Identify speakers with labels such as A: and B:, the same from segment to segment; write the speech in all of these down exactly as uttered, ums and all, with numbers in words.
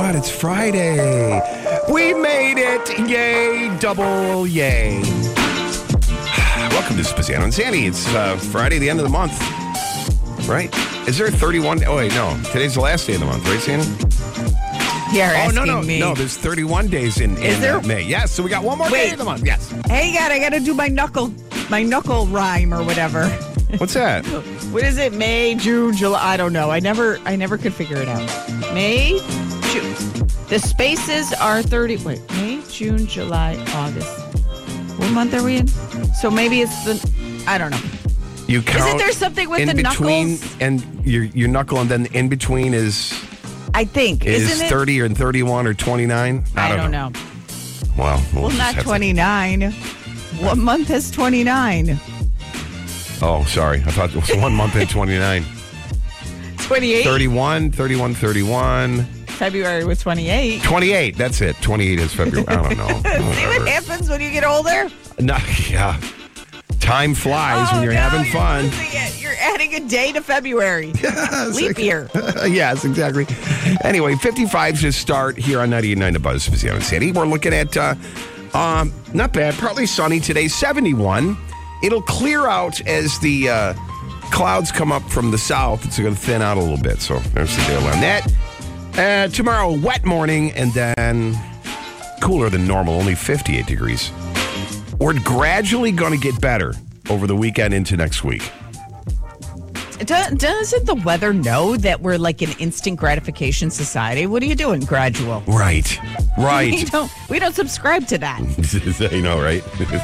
A: God, it's Friday. We made it. Yay, double yay. Welcome to Spaziano and Sandy. It's uh, Friday, the end of the month. Right? Is there thirty-one? Oh, wait, no. Today's the last day of the month, right, Sandy?
B: You're
A: oh,
B: asking
A: no, no,
B: me.
A: no. There's thirty-one days in,
B: Is
A: in
B: there?
A: Uh, May. Yes, so we got one more
B: Wait.
A: day of the month. Yes.
B: Hey, God, I got to do my knuckle, my knuckle rhyme or whatever.
A: What's that?
B: What is it? May, June, July? I don't know. I never, I never could figure it out. May, June. The spaces are thirty. Wait, May, June, July, August. What month are we in? So maybe it's the. I don't know.
A: You count
B: Isn't there something with
A: in
B: the
A: between
B: knuckles?
A: and your your knuckle, and then in between is
B: I think
A: is
B: isn't it?
A: thirty or thirty-one or twenty-nine?
B: I don't know.
A: Well, we'll,
B: Well,
A: just
B: not
A: have to-
B: twenty-nine. What month has twenty-nine?
A: Oh, sorry. I thought it was one month and twenty-nine.
B: twenty-eight.
A: thirty-one, thirty-one, thirty-one.
B: February was twenty-eight.
A: twenty-eight. That's it. twenty-eight is February. I don't know.
B: See what
A: Whatever.
B: happens when you get older?
A: No, yeah. Time flies
B: Oh,
A: when you're
B: no,
A: having
B: you're
A: fun.
B: losing it. You're adding a day to February. Leap year.
A: Yes, exactly. Anyway, fifty-five to start here on ninety-eight point nine The Buzz, Spaziano City. We're looking at, uh, um, not bad, partly sunny today, seventy-one. It'll clear out as the uh, clouds come up from the south. It's going to thin out a little bit, so there's the deal on that. Uh, tomorrow, wet morning, and then cooler than normal, only fifty-eight degrees. We're gradually going to get better over the weekend into next week.
B: Do- Doesn't the weather know that we're like an instant gratification society? What are you doing? Gradual.
A: Right,
B: We
A: right.
B: don't. We don't subscribe to that.
A: You know, right?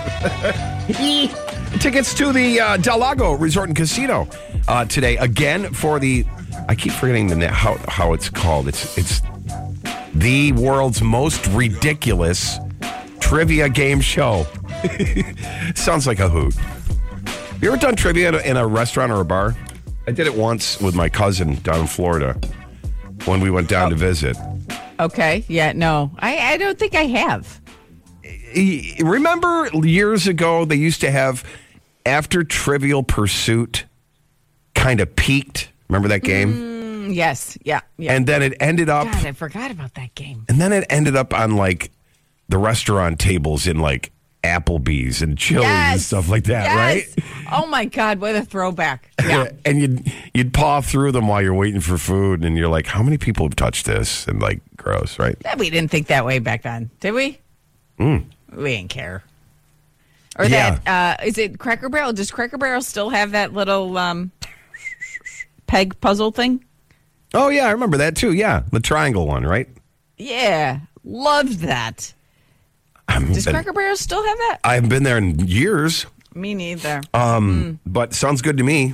A: Tickets to the uh, Del Lago Resort and Casino uh, today again for the. I keep forgetting the na- how how it's called. It's it's the world's most ridiculous trivia game show. Sounds like a hoot. Have you ever done trivia in a, in a restaurant or a bar? I did it once with my cousin down in Florida when we went down
B: Oh.
A: to visit.
B: Okay. Yeah. No. I. I don't think I have.
A: Remember years ago they used to have after Trivial Pursuit kind of peaked. Remember that game?
B: Mm, yes. Yeah. Yeah.
A: And then it ended up
B: God, I forgot about that game.
A: and then it ended up on like the restaurant tables in like Applebee's and Chili's and
B: Yes.
A: stuff like that,
B: Yes.
A: right?
B: Oh my God! What a throwback. Yeah.
A: And you'd you'd paw through them while you're waiting for food, and you're like, how many people have touched this? And like, gross, right?
B: We didn't think that way back then, did we?
A: Mm.
B: We didn't care. Or
A: Yeah.
B: that, uh, is it Cracker Barrel? Does Cracker Barrel still have that little um, peg puzzle thing?
A: Oh yeah, I remember that too. Yeah, the triangle one, right?
B: Yeah, loved that.
A: I'm
B: Does
A: been-
B: Cracker Barrel still have that?
A: I haven't been there in years.
B: Me neither.
A: Um, But sounds good to me.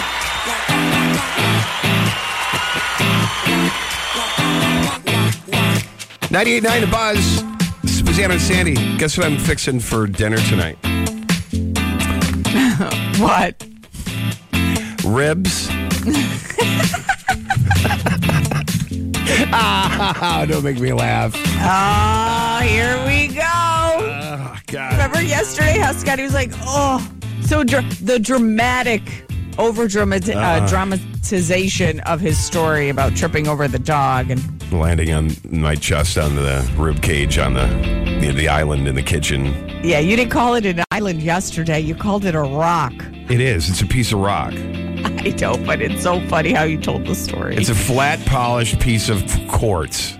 A: ninety-eight point nine The Buzz. This is Spaziano and Sandy. Guess what I'm fixing for dinner tonight?
B: What?
A: Ribs. Ah, don't make me laugh.
B: Oh, here we go.
A: Oh, God.
B: Remember yesterday how Scotty was like, oh, so dr- the dramatic, over dramati- uh, dramatization of his story about tripping over the dog. And
A: Landing on my chest on the rib cage on the, the, the island in the kitchen.
B: yeah, you didn't call it an island yesterday. You called it a rock.
A: It is. It's a piece of rock.
B: I know, but it's so funny how you told the story.
A: It's a flat, polished piece of quartz.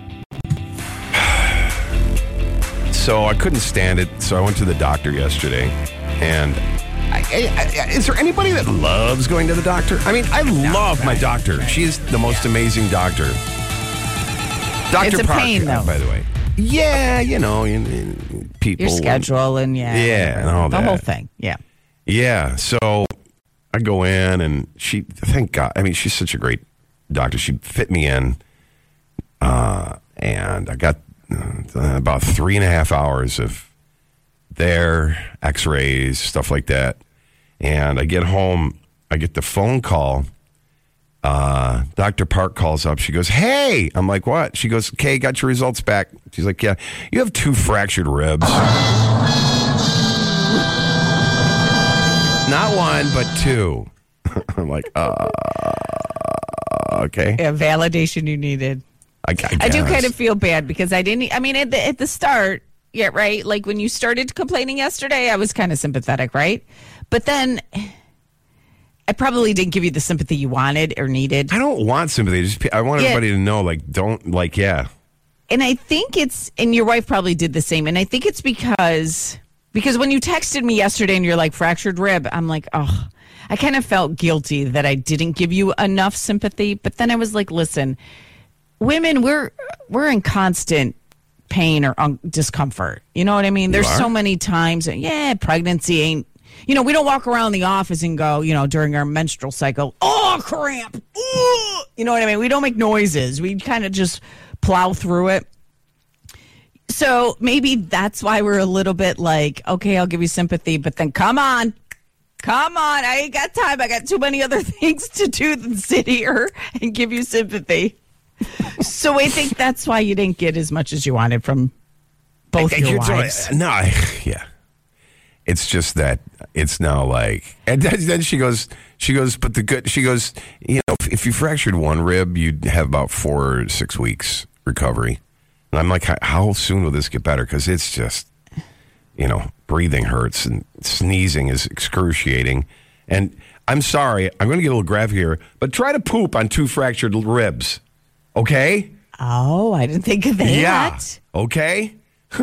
A: So I couldn't stand it. So I went to the doctor yesterday. And I, I, I, is there anybody that loves going to the doctor? I mean, I love my doctor. She's the most amazing doctor. Doctor
B: It's a
A: Park,
B: pain,
A: uh,
B: though.
A: by the way. Yeah, you know, you- you- people.
B: Your schedule and yeah,
A: Yeah, and all
B: the
A: that.
B: whole thing. Yeah.
A: Yeah, so I go in and she, thank God, I mean, she's such a great doctor. She fit me in, uh, and I got uh, about three and a half hours of their x-rays, stuff like that. And I get home, I get the phone call. Uh, Doctor Park calls up. She goes, hey, I'm like, what? She goes, okay, got your results back. She's like, yeah, you have two fractured ribs. Not one, but two. I'm like, uh, okay.
B: Yeah, validation you needed.
A: I, I,
B: I do
A: guess.
B: kind of feel bad because I didn't. I mean, at the at the start, yeah, right. Like when you started complaining yesterday, I was kind of sympathetic, right? But then I probably didn't give you the sympathy you wanted or needed.
A: I don't want sympathy. Just I want
B: Yeah.
A: everybody to know, like, don't like, yeah.
B: And I think it's, and your wife probably did the same. And I think it's because because when you texted me yesterday and you're like fractured rib, I'm like, oh, I kind of felt guilty that I didn't give you enough sympathy. But then I was like, listen, women, we're we're in constant pain or un- discomfort. You know what I mean? There's
A: are?
B: so many times, yeah, pregnancy ain't, you know, we don't walk around the office and go, you know, during our menstrual cycle, oh, cramp. Ooh. You know what I mean? We don't make noises. We kind of just plow through it. So maybe that's why we're a little bit like, okay, I'll give you sympathy, but then come on. Come on. I ain't got time. I got too many other things to do than sit here and give you sympathy. So I think that's why you didn't get as much as you wanted from both your
A: You're
B: wives.
A: totally- no, I, yeah. It's just that it's now like, and then, then she goes, she goes, but the good, she goes, you know, if, if you fractured one rib, you'd have about four or six weeks recovery. And I'm like, how, how soon will this get better? Because it's just, you know, breathing hurts and sneezing is excruciating. And I'm sorry, I'm going to get a little graphic here, but try to poop on two fractured ribs. Okay?
B: Oh, I didn't think of that.
A: Yeah. Okay? okay.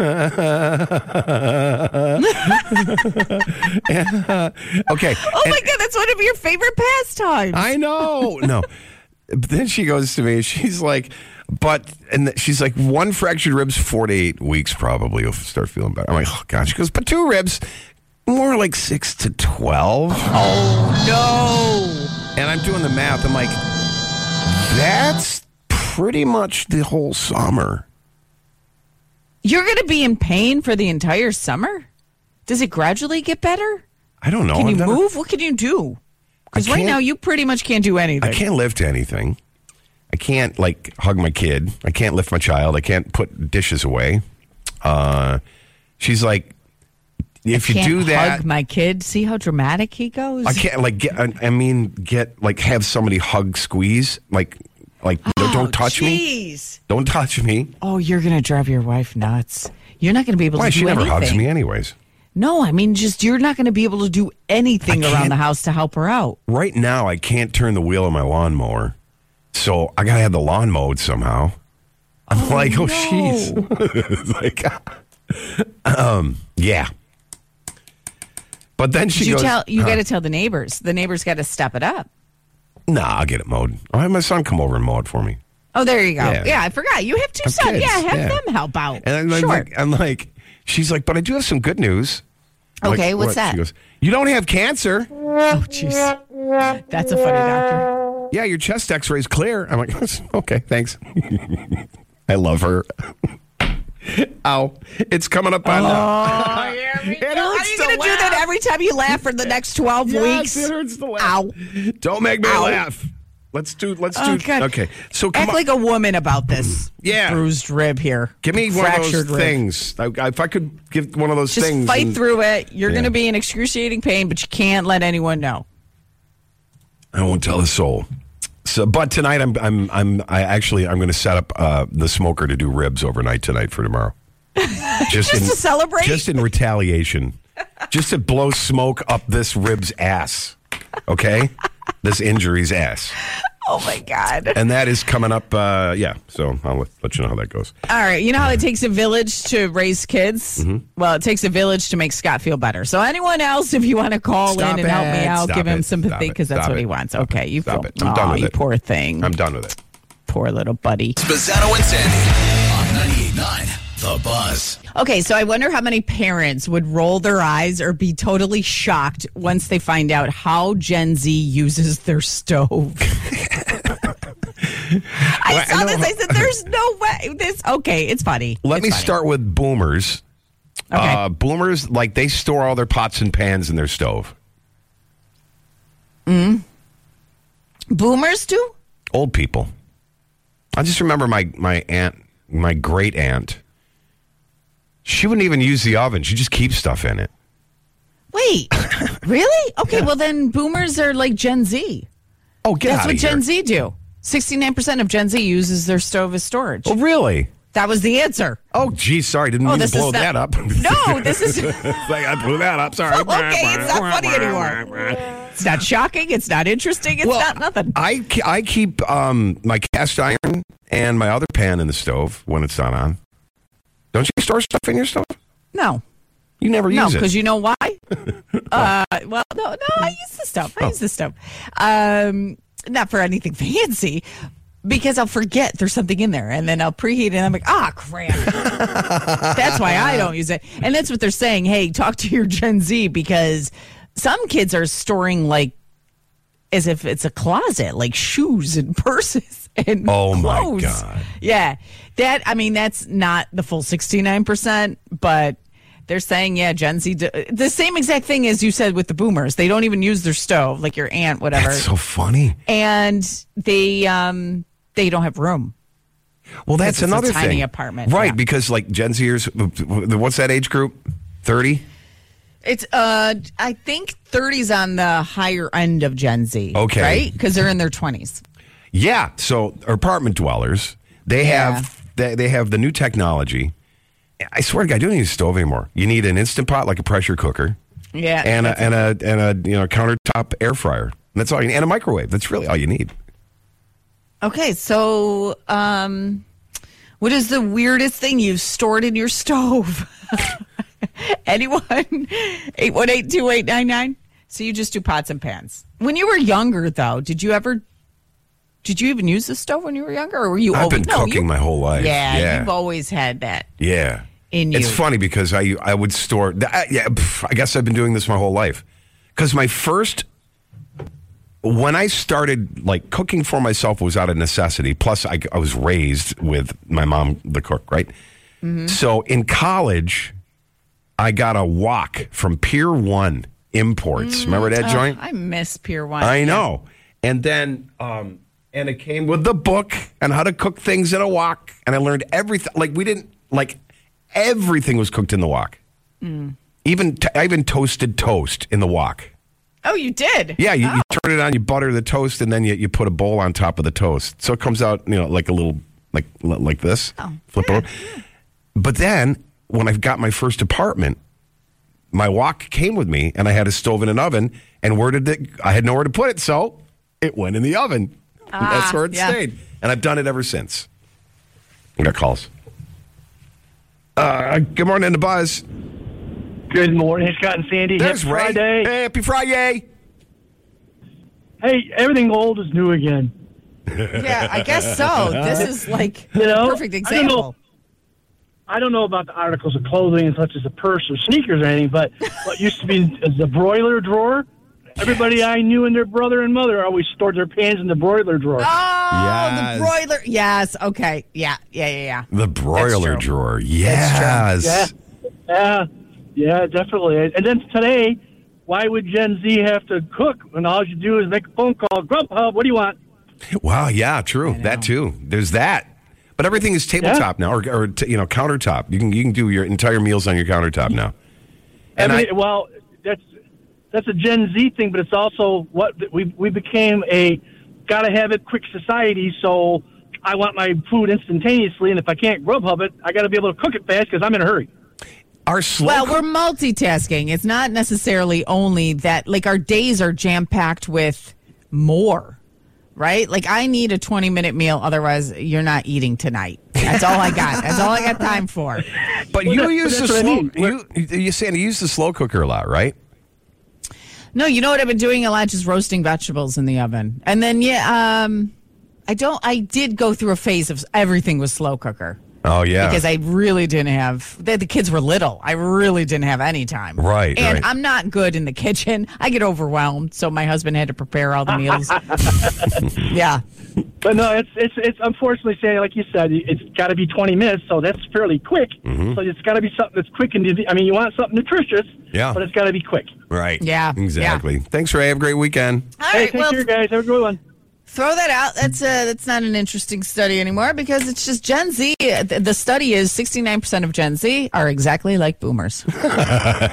B: Oh my God, that's one of your favorite pastimes.
A: I know. No. But then she goes to me, she's like, but, and she's like, one fractured ribs, four to eight weeks probably you'll start feeling better. I'm like, oh God. She goes, but two ribs, more like six to twelve.
B: Oh, no.
A: And I'm doing the math. I'm like, that's pretty much the whole summer.
B: You're going to be in pain for the entire summer? Does it gradually get better?
A: I don't know.
B: Can you
A: I've never-
B: move? What can you do? Because
A: I
B: right
A: can't-
B: now you pretty much can't do anything.
A: I can't lift anything. I can't, like, hug my kid. I can't lift my child. I can't put dishes away. Uh, she's like, if
B: I
A: you
B: can't
A: do that,
B: hug my kid. See how dramatic he goes?
A: I can't, like, get, I I mean, get, like, have somebody hug, squeeze, like, like,
B: Oh,
A: don't touch me.
B: jeez.
A: Don't touch me.
B: Oh, you're going to drive your wife nuts. You're not going to be able
A: Why?
B: to
A: She
B: do
A: never
B: anything.
A: hugs me anyways.
B: No, I mean, just you're not going to be able to do anything
A: I
B: around
A: can't-
B: the house to help her out.
A: Right now, I can't turn the wheel of my lawnmower. So I got to have the lawn mowed somehow. I'm like, oh,
B: no.
A: jeez. like, um, yeah. But then she
B: you
A: goes,
B: tell you
A: huh,
B: got to tell the neighbors. The neighbors got to step it up.
A: nah, I'll get it mowed. I'll have my son come over and mow it for me.
B: Oh, there you go.
A: Yeah.
B: Yeah, I forgot. You have two
A: Have
B: sons.
A: kids,
B: Yeah, have
A: yeah.
B: them help out.
A: And I'm
B: sure.
A: like, I'm like, she's like, but I do have some good news. I'm
B: Okay,
A: like,
B: what's
A: what?
B: that?
A: She goes, you don't have cancer.
B: Oh, jeez. That's a funny doctor.
A: Yeah, your chest x-ray's clear. I'm like, okay, thanks. I love her. Ow. It's coming up on...
B: Oh, here we
A: It
B: go. Are
A: hurts
B: you
A: to
B: going to do that
A: laugh.
B: every time you laugh for the next twelve
A: Yes,
B: weeks?
A: it hurts to laugh.
B: Ow.
A: Don't make me
B: Ow.
A: laugh. Let's do, let's
B: Oh,
A: do...
B: God.
A: Okay, so come
B: Act
A: on.
B: like a woman about this.
A: Yeah.
B: Bruised rib here.
A: Give me one of
B: Fractured
A: those
B: rib.
A: things. I, I- if I could give one of those
B: Just
A: things...
B: fight
A: and-
B: through it. You're
A: Yeah.
B: going to be in excruciating pain, but you can't let anyone know.
A: I won't tell a soul. So, but tonight I'm I'm I'm I actually I'm going to set up uh, the smoker to do ribs overnight tonight for tomorrow. Just,
B: Just to celebrate?
A: Just in retaliation. Just to blow smoke up this rib's ass. Okay, this injury's ass,
B: Oh, my God.
A: and that is coming up. Uh, yeah, so I'll let, let you know how that goes.
B: All right. You know how it takes a village to raise kids?
A: Mm-hmm.
B: Well, it takes a village to make Scott feel better. So anyone else, if you want to call
A: Stop
B: in and help me
A: it.
B: out,
A: Stop
B: give him
A: it.
B: sympathy
A: Stop it.
B: because that's
A: Stop
B: what
A: it.
B: he wants.
A: Stop
B: Okay.
A: it.
B: You
A: Stop
B: feel,
A: it. I'm done
B: Aw,
A: with
B: you
A: it.
B: poor thing.
A: I'm done with it.
B: Poor little buddy.
C: Spazzano and Sandy on ninety-eight point nine The Buzz.
B: Okay, so I wonder how many parents would roll their eyes or be totally shocked once they find out how Gen Z uses their stove. I
A: Well, I
B: saw
A: know
B: this.
A: how-
B: I said, "There's no way." This okay? It's funny.
A: Let
B: It's
A: me
B: funny.
A: start with boomers.
B: Okay.
A: Uh, boomers, like, they store all their pots and pans in their stove.
B: Boomers do.
A: Old people. I just remember my, my aunt, my great aunt. She wouldn't even use the oven. She just keeps stuff in it.
B: Wait, really? Okay, well then boomers are like Gen Z.
A: Oh, get
B: That's
A: out
B: what
A: of here.
B: Gen Z do. sixty-nine percent of Gen Z uses their stove as storage.
A: Oh, really?
B: That was the answer.
A: Oh, geez, sorry. Didn't
B: Oh,
A: mean to
B: this
A: blow
B: is not-
A: that up.
B: No, this is...
A: It's like I blew that up. Sorry.
B: Okay, it's not funny anymore. It's not shocking. It's not interesting. It's
A: Well,
B: not nothing.
A: I, ke- I keep um, my cast iron and my other pan in the stove when it's not on. Don't you store stuff in your stove?
B: No.
A: You never
B: No,
A: use it.
B: because you know why? uh, well, no, no, I use the stove. I use the stove. Um, not for anything fancy, because I'll forget there's something in there, and then I'll preheat it, and I'm like, ah, crap. That's why I don't use it. And that's what they're saying. Hey, talk to your Gen Z, because some kids are storing, like, as if it's a closet, like shoes and purses and
A: Oh, my
B: clothes.
A: God.
B: Yeah. That, I mean, that's not the full sixty-nine percent, but they're saying, yeah, Gen Z, do, the same exact thing as you said with the boomers. They don't even use their stove, like your aunt, whatever.
A: That's so funny.
B: And they um they don't have room.
A: Well, that's
B: Because it's a
A: another
B: tiny
A: thing.
B: apartment,
A: Right,
B: yeah.
A: because like Gen Zers, what's that age group? thirty?
B: It's uh I think thirty's on the higher end of Gen Z.
A: Okay.
B: Right? Because they're in their twenties.
A: Yeah. So apartment dwellers, they
B: Yeah.
A: have they, they have the new technology. I swear to God, you don't need a stove anymore. You need an Instant Pot, like a pressure cooker,
B: Yeah.
A: and a, and a and a you know countertop air fryer. And that's all you need. And a microwave. That's really all you need.
B: Okay, so um what is the weirdest thing you've stored in your stove? Anyone? eight one eight, two eight nine nine. So you just do pots and pans. When you were younger, though, did you ever, did you even use the stove when you were younger? Or were you
A: I've
B: always,
A: been
B: no,
A: cooking
B: you-
A: my whole life.
B: Yeah,
A: Yeah.
B: you've always had that.
A: Yeah.
B: In
A: It's
B: you.
A: funny because I I would store. I, yeah, pff, I guess I've been doing this my whole life. Because my first, when I started like cooking for myself was out of necessity. Plus, I, I was raised with my mom, the cook, right?
B: Mm-hmm.
A: So in college, I got a wok from Pier One Imports. Remember that
B: Oh,
A: joint?
B: I miss Pier One.
A: I
B: Yeah.
A: know. And then, um, and it came with the book on how to cook things in a wok. And I learned everything. Like, we didn't, like, everything was cooked in the wok.
B: Mm.
A: Even, t- I even toasted toast in the wok.
B: Oh, you did?
A: Yeah, you,
B: Oh.
A: you turn it on, you butter the toast, and then you, you put a bowl on top of the toast. So it comes out, you know, like a little, like like this.
B: Oh,
A: Flip
B: yeah,
A: over. But then, when I got my first apartment, my wok came with me, and I had a stove and an oven. And where did it? I had nowhere to put it, so it went in the oven.
B: Ah,
A: That's where it
B: yeah.
A: stayed, and I've done it ever since. I got calls. Uh, good morning, the Buzz.
D: Good morning, Scott and Sandy.
A: There's
D: Happy
A: Ray.
D: Friday.
A: Hey, happy Friday.
D: Hey, everything old is new again.
B: Yeah, I guess so. This is like
D: You know,
B: a perfect
D: I don't know.
B: example.
D: I don't know about the articles of clothing such as a purse or sneakers or anything, but what used to be the broiler drawer, everybody I knew and their brother and mother always stored their pans in the broiler drawer.
B: Oh,
A: Yes.
B: the broiler. Yes. Okay. Yeah. Yeah. Yeah. Yeah.
A: The broiler
B: That's true.
A: drawer. Yes.
D: Yeah, yeah, yeah, definitely. And then today, why would Gen Z have to cook when all you do is make a phone call? Grubhub, what do you want?
A: Wow. Yeah. True. That too. There's that. But everything is tabletop now, or, or t- you know, countertop. You can you can do your entire meals on your countertop now. And
D: I mean,
A: I,
D: well, that's that's a Gen Z thing, but it's also what we we became a gotta have it quick society. So I want my food instantaneously, and if I can't Grubhub it, I got to be able to cook it fast because I'm in a hurry.
A: our slow.
B: Well,
A: cook-
B: we're multitasking. It's not necessarily only that. Like our days are jam packed with more, right? Like I need a twenty minute meal, otherwise you're not eating tonight. That's all I got. That's all I got time for.
A: but
D: Well,
A: you
D: that-
A: use the
D: that's what I
A: slow.
D: mean.
A: You you saying you use the slow cooker a lot, right?
B: No, you know what I've been doing a lot? Just roasting vegetables in the oven. And then, yeah, um, I don't, I did go through a phase of everything was slow cooker.
A: Oh yeah.
B: Because I really didn't have, the, the kids were little. I really didn't have any time.
A: Right,
B: And
A: right.
B: I'm not good in the kitchen. I get overwhelmed. So my husband had to prepare all the meals. Yeah.
D: But no, it's it's it's unfortunately saying like you said, it's got to be twenty minutes, so that's fairly quick.
A: Mm-hmm.
D: So it's got to be something that's quick and I mean, you want something nutritious,
A: Yeah.
D: but it's got to be quick.
A: right.
B: Yeah,
A: Exactly. Thanks, Ray. Have a great weekend.
B: All
D: Hey,
B: right.
D: take
B: Well,
D: care, guys. Have a good one.
B: throw that out. That's uh, that's not an interesting study anymore because it's just Gen Z. The the study is sixty-nine percent of Gen Z are exactly like boomers.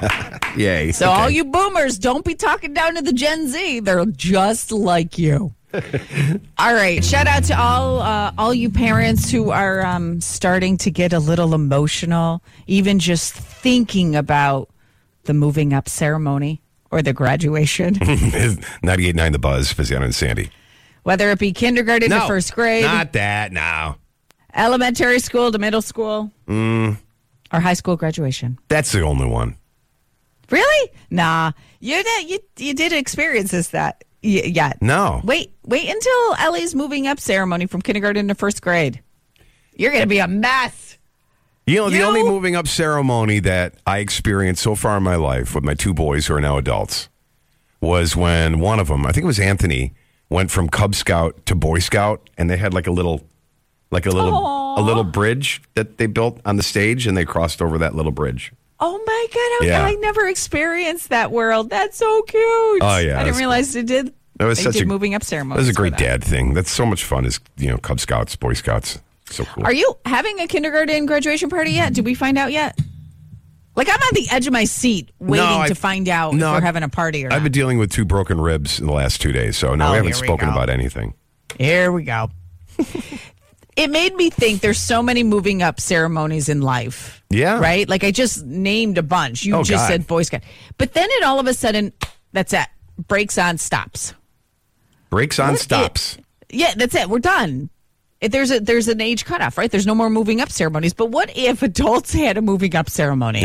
A: Yay.
B: So
A: Okay.
B: all you boomers, don't be talking down to the Gen Z. They're just like you. All right. Shout out to all uh, all you parents who are um, starting to get a little emotional, even just thinking about the moving up ceremony or the graduation.
A: ninety-eight point nine The Buzz, Fasano and Sandy.
B: Whether it be kindergarten
A: No,
B: to first grade,
A: not that, no.
B: elementary school to middle school,
A: Mm,
B: or high school graduation.
A: that's the only one.
B: Really? Nah. You did, you, you did experience this that y- yet.
A: No.
B: Wait, wait until Ellie's moving up ceremony from kindergarten to first grade. You're going to be a mess.
A: You know, the
B: You?
A: only moving up ceremony that I experienced so far in my life with my two boys who are now adults was when one of them, I think it was Anthony, went from Cub Scout to Boy Scout, and they had like a little, like a little,
B: Aw.
A: a little bridge that they built on the stage, and they crossed over that little bridge.
B: Oh my God.
A: Yeah.
B: I, I never experienced that world. That's so cute.
A: Oh, yeah,
B: I didn't
A: that's-
B: realize it did.
A: That was
B: they
A: such
B: did
A: a
B: moving up
A: That
B: ceremonies.
A: was a
B: for
A: great
B: that.
A: dad thing. That's so much fun. Is you know Cub Scouts, Boy Scouts, so cool.
B: Are you having a kindergarten graduation party yet? Did we find out yet? Like, I'm on the edge of my seat waiting
A: I-
B: to find out
A: no,
B: if we're
A: I've-
B: having a party or
A: I've
B: not.
A: been dealing with two broken ribs in the last two days, so no,
B: Oh,
A: we haven't
B: here we
A: spoken
B: go.
A: about anything.
B: Here we go. It made me think there's so many moving up ceremonies in life.
A: Yeah.
B: Right? Like, I just named a bunch. You
A: Oh,
B: just
A: God.
B: said Boy Scout. But then it all of a sudden, that's it. Breaks on, stops.
A: Breaks on
B: What
A: stops.
B: If- yeah, that's it. We're done. If there's a there's an age cutoff, right? There's no more moving up ceremonies. But what if adults had a moving up ceremony?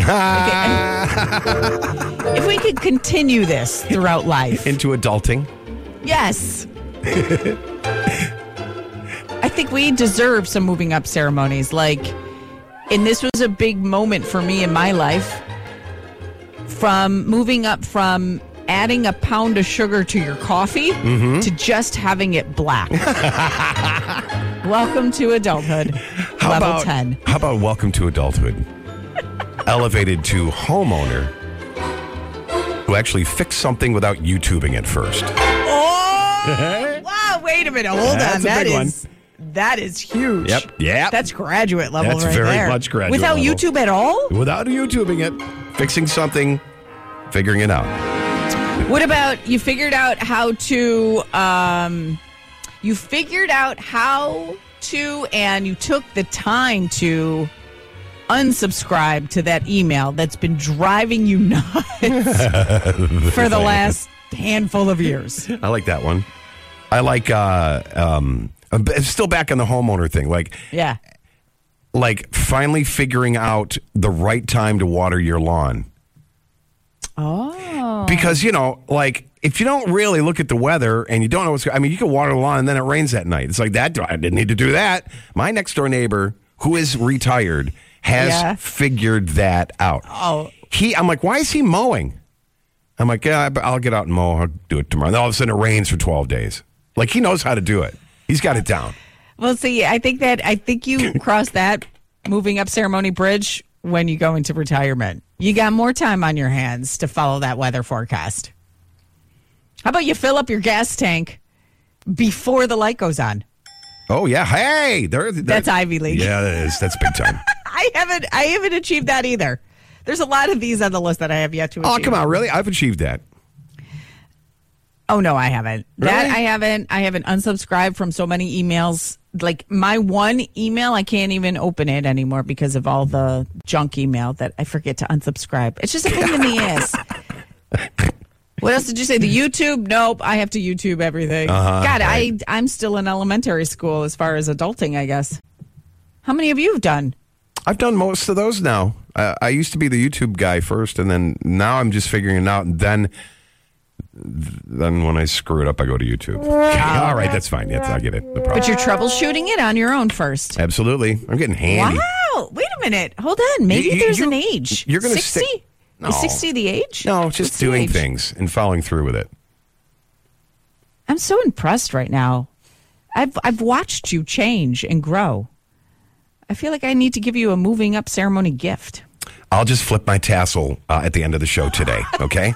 B: Like, if we could continue this throughout life.
A: Into adulting.
B: Yes. I think we deserve some moving up ceremonies. Like, and this was a big moment for me in my life. From moving up from adding a pound of sugar to your coffee
A: Mm-hmm.
B: to just having it black. Welcome to adulthood.
A: How
B: level
A: about
B: ten.
A: How about welcome to adulthood? Elevated to homeowner who actually fixed something without YouTubing it first.
B: Oh! Wow, wait a minute. Hold
A: That's
B: on.
A: a
B: That
A: big
B: is that is huge.
A: Yep. Yep.
B: That's graduate level
A: That's
B: right
A: very
B: there.
A: much graduate
B: Without
A: level.
B: YouTube at all?
A: Without YouTubing it, fixing something, figuring it out.
B: What about you figured out how to um you figured out how to and you took the time to unsubscribe to that email that's been driving you nuts for the last handful of years.
A: I like that one. I like uh um I'm b- still back on the homeowner thing. Like
B: Yeah.
A: like finally figuring out the right time to water your lawn.
B: Oh.
A: Because, you know, like, if you don't really look at the weather and you don't know what's going I mean, you can water the lawn and then it rains that night. It's like, that, I didn't need to do that. My next door neighbor, who is retired, has
B: Yeah.
A: figured that out.
B: Oh.
A: He, I'm like, why is he mowing? I'm like, yeah, I'll get out and mow. I'll do it tomorrow. And then all of a sudden it rains for twelve days. Like, he knows how to do it. He's got it down.
B: Well, see, I think that I think you cross that moving up ceremony bridge when you go into retirement. You got more time on your hands to follow that weather forecast. How about you fill up your gas tank before the light goes on?
A: Oh, yeah. Hey, there, there-
B: That's Ivy League.
A: Yeah, that is. That's big time.
B: I haven't I haven't achieved that either. There's a lot of these on the list that I have yet to achieve.
A: Oh, come on. Really? I've achieved that.
B: Oh no, I haven't. That
A: Really?
B: I haven't. I haven't unsubscribed from so many emails. Like my one email, I can't even open it anymore because of all the junk email that I forget to unsubscribe. It's just a pain in the ass. What else did you say? The YouTube? Nope. I have to YouTube everything.
A: Uh-huh,
B: God,
A: right.
B: I I'm still in elementary school as far as adulting, I guess. How many of you have done?
A: I've done most of those now. Uh, I used to be the YouTube guy first, and then now I'm just figuring it out. And then, then when I screw it up, I go to YouTube. Okay, all right, that's fine. Yes, I get it. No problem.
B: But you're troubleshooting it on your own first.
A: Absolutely, I'm getting handy.
B: Wow. Wait a minute. Hold on. Maybe
A: You- you-
B: there's
A: you-
B: an age.
A: you're gonna
B: sixty?
A: stick- No.
B: Is sixty the age?
A: No,
B: What's
A: just
B: the
A: doing
B: age?
A: things and following through with it.
B: I'm so impressed right now. I've I've watched you change and grow. I feel like I need to give you a moving up ceremony gift.
A: I'll just flip my tassel uh, at the end of the show today. Okay.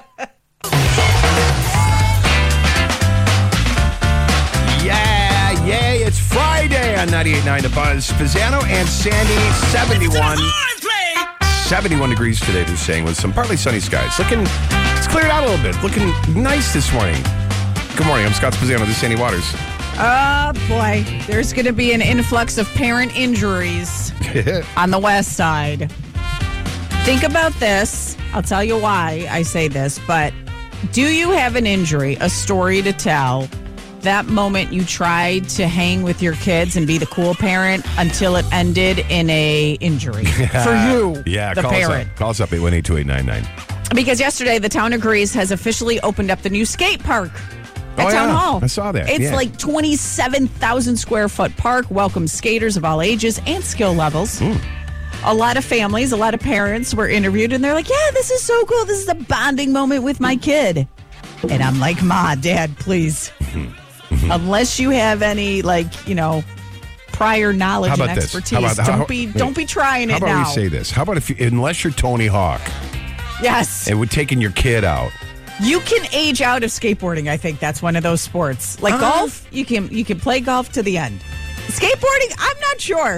A: Yeah, yay! It's Friday on ninety-eight point nine The Buzz. Pisano and Sandy, seventy-one. seventy-one degrees today, they're saying, with some partly sunny skies. Looking, it's cleared out a little bit. Looking nice this morning. Good morning. I'm Scott Spaziano. This is Sandy Waters.
B: Oh, boy. There's going to be an influx of parent injuries on the west side. Think about this. I'll tell you why I say this, but do you have an injury, a story to tell, that moment you tried to hang with your kids and be the cool parent until it ended in a injury for you,
A: yeah,
B: the
A: call
B: parent?
A: Us up. Call us up, eight one eight, two eight nine nine.
B: Because yesterday, the town of Greece has officially opened up the new skate park at
A: Oh,
B: Town
A: yeah.
B: Hall.
A: I saw that,
B: It's
A: yeah.
B: like twenty-seven thousand square foot park, welcomes skaters of all ages and skill levels.
A: Mm.
B: A lot of families, a lot of parents were interviewed, and they're like, yeah, this is so cool. This is a bonding moment with my kid. And I'm like, Ma, Dad, please. Unless you have any, like, you know, prior knowledge
A: How
B: and
A: about this?
B: expertise,
A: How about-
B: don't
A: how-
B: be
A: wait.
B: don't be trying
A: How
B: it
A: about
B: now.
A: we say this? How about if you, unless you're Tony Hawk,
B: Yes.
A: and we're taking your kid out.
B: You can age out of skateboarding. I think that's one of those sports. Like
A: Uh,
B: golf, you can you can play golf to the end. Skateboarding, I'm not sure.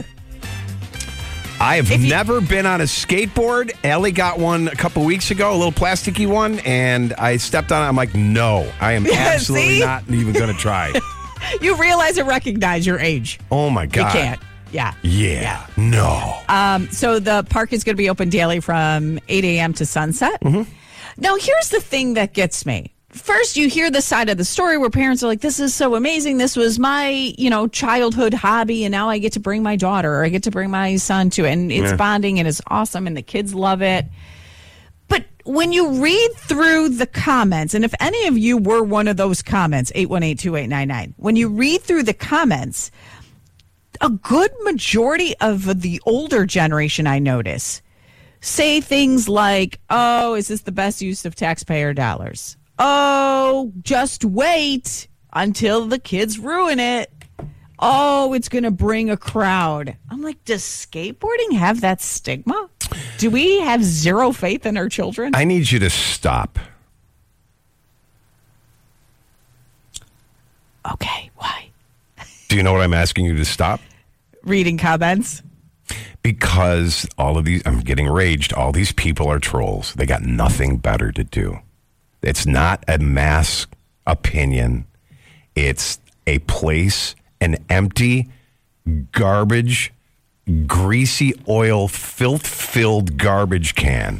A: I have
B: If you-
A: never been on a skateboard. Ellie got one a couple weeks ago, a little plasticky one, and I stepped on it. I'm like, no, I am
B: Yeah,
A: absolutely
B: see?
A: not even going to try.
B: You realize and recognize your age.
A: Oh, my
B: You
A: God.
B: can't. Yeah.
A: Yeah, no.
B: Um, so the park is going to be open daily from eight a.m. to sunset.
A: Mm-hmm.
B: Now, here's the thing that gets me. First, you hear the side of the story where parents are like, this is so amazing. This was my, you know, childhood hobby, and now I get to bring my daughter or I get to bring my son to it. And it's
A: Yeah.
B: bonding and it's awesome, and the kids love it. But when you read through the comments, and if any of you were one of those comments, eight one eight, two eight nine nine, when you read through the comments, a good majority of the older generation, I notice, say things like, oh, is this the best use of taxpayer dollars? Oh, just wait until the kids ruin it. Oh, it's going to bring a crowd. I'm like, does skateboarding have that stigma? Do we have zero faith in our children?
A: I need you to stop.
B: Okay, why?
A: Do you know what I'm asking you to stop?
B: Reading comments.
A: Because all of these, I'm getting raged. All these people are trolls. They got nothing better to do. It's not a mass opinion. It's a place, an empty, garbage, greasy oil, filth-filled garbage can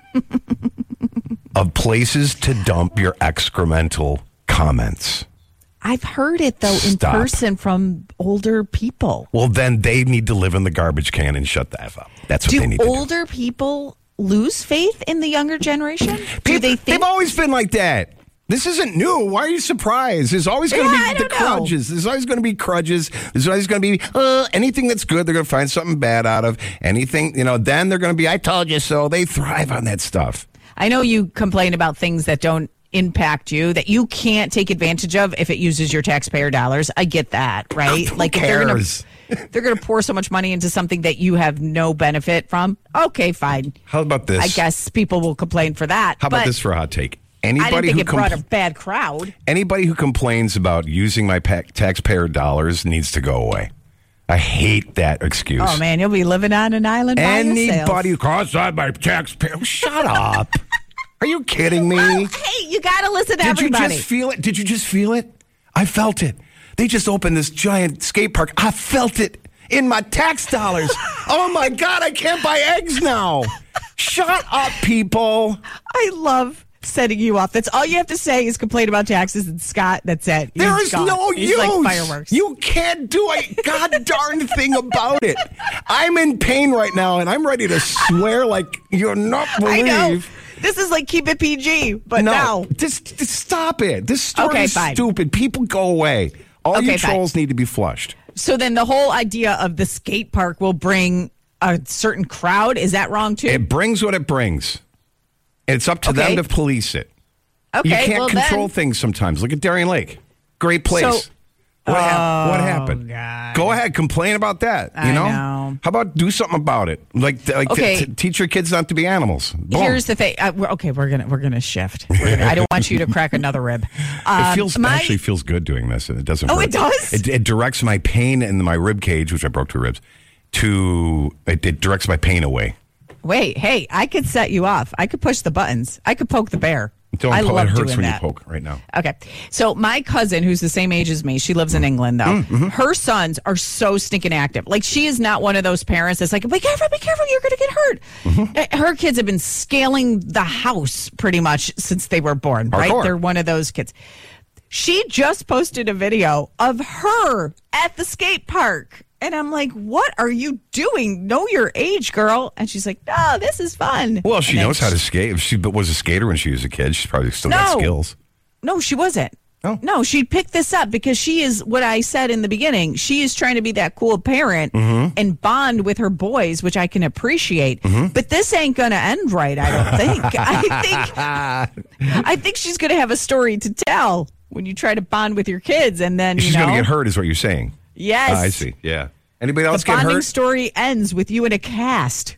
A: of places to dump your excremental comments.
B: I've heard it, though, in
A: Stop.
B: person from older people.
A: Well, then they need to live in the garbage can and shut the F up. That's what
B: Do
A: they need to do.
B: older people lose faith in the younger generation? Do
A: People,
B: they think?
A: they've always been like that. This isn't new. Why are you surprised? There's always going to
B: Yeah, I
A: be the
B: don't know.
A: crudges. There's always going to be crudges. There's always going to be uh, anything that's good, they're going to find something bad out of. Anything, you know, then they're going to be, I told you so. They thrive on that stuff.
B: I know you complain about things that don't impact you, that you can't take advantage of if it uses your taxpayer dollars. I get that, right?
A: Who
B: like if they're gonna
A: cares?
B: they're gonna pour so much money into something that you have no benefit from. Okay, fine.
A: How about this?
B: I guess people will complain for that.
A: How about
B: but
A: this for a hot take?
B: I didn't
A: Anybody
B: think
A: who
B: it brought
A: compl-
B: a bad crowd.
A: anybody who complains about using my pa- taxpayer dollars needs to go away. I hate that excuse.
B: Oh man, you'll be living on an island by yourself.
A: Anybody who calls out my taxpayer, shut up. Are you kidding me?
B: Well, hey, you got to listen to
A: Did
B: everybody.
A: you just feel it? Did you just feel it? I felt it. They just opened this giant skate park. I felt it in my tax dollars. Oh my God, I can't buy eggs now. Shut up, people.
B: I love setting you up. That's all you have to say is complain about taxes, and Scott, that's it. He's
A: There is
B: gone.
A: no
B: He's
A: use.
B: like fireworks.
A: You can't do a god darn thing about it. I'm in pain right now, and I'm ready to swear like you're not
B: I
A: believe.
B: know. This is like keep it P G, but
A: no,
B: now.
A: just, just stop it. This story
B: Okay,
A: is
B: fine.
A: stupid. People go away. All
B: Okay,
A: you
B: fine.
A: trolls need to be flushed.
B: So then the whole idea of the skate park will bring a certain crowd. Is that wrong too?
A: It brings what it brings. It's up to
B: Okay.
A: them to police it.
B: okay,
A: You can't
B: well
A: control
B: then,
A: things sometimes. Look at Darien Lake. Great place.
B: So-
A: what, hap- what happened?
B: God.
A: Go ahead, complain about that. You
B: I
A: know?
B: know.
A: How about do something about it? Like, like
B: Okay.
A: t- t- teach your kids not to be animals. Boom.
B: Here's the thing. Uh, we're, okay, we're gonna we're gonna shift. We're gonna, I don't want you to crack another rib. Um,
A: it feels
B: my-
A: actually feels good doing this, and it doesn't.
B: Oh,
A: hurt.
B: it does?
A: It, it directs my pain in my rib cage, which I broke two ribs. To it, it directs my pain away.
B: Wait, hey, I could set you off. I could push the buttons. I could poke the bear.
A: Don't
B: I
A: poke.
B: love
A: It hurts
B: doing
A: when
B: that.
A: you poke right now.
B: Okay. So my cousin, who's the same age as me, she lives in England, though.
A: Mm-hmm.
B: Her sons are so stinking active. Like, she is not one of those parents that's like, be careful, be careful, you're going to get hurt.
A: Mm-hmm.
B: Her kids have been scaling the house pretty much since they were born, right?
A: Hardcore.
B: They're one of those kids. She just posted a video of her at the skate park. And I'm like, what are you doing? Know your age, girl. And she's like, no, this is fun.
A: Well, she
B: And then
A: knows how to skate. If she was a skater when she was a kid, she's probably still got
B: No.
A: skills.
B: No, she wasn't.
A: Oh.
B: No, she picked this up because she is what I said in the beginning. She is trying to be that cool parent
A: Mm-hmm.
B: and bond with her boys, which I can appreciate.
A: Mm-hmm.
B: But this ain't going to end right, I don't think. I think I think she's going to have a story to tell when you try to bond with your kids, and then you
A: She's
B: know,
A: going to get hurt, is what you're saying.
B: Yes,
A: Ah, I see. Yeah. Anybody
B: The
A: else get
B: bonding
A: hurt?
B: story ends with you in a cast.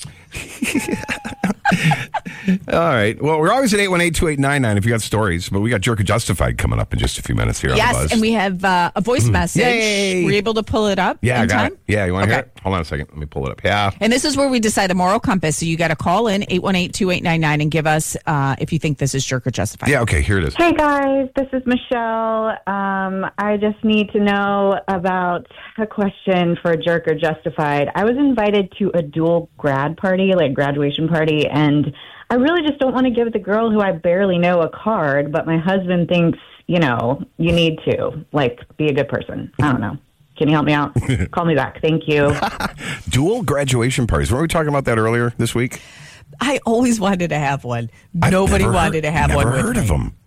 A: All right. Well, we're always at eight one eight, two eight nine nine if you got stories, but we got Jerk or Justified coming up in just a few minutes here on the
B: Yes,
A: Buzz.
B: and we have uh, a voice message.
A: Yay.
B: Were you able to pull it up?
A: yeah, I
B: in
A: got
B: time?
A: it. Yeah, you want to hear
B: Okay.
A: it? Hold on a second. Let me pull it up. Yeah.
B: And this is where we decide the moral compass. So you got to call in eight one eight, two eight nine nine and give us uh, if you think this is jerk or justified.
A: Yeah, okay, here it is.
E: Hey guys, this is Michelle. Um, I just need to know about a question for Jerk or Justified. I was invited to a dual grad party, like graduation party, and I really just don't want to give the girl who I barely know a card, but my husband thinks, you know, you need to, like, be a good person. I don't know. Can you help me out? Call me back. Thank you.
A: Dual graduation parties. Weren't we talking about that earlier this week?
B: I always wanted to have one.
A: I've
B: Nobody
A: never
B: wanted
A: heard-
B: to have
A: never
B: one with
A: heard
B: me.
A: of them.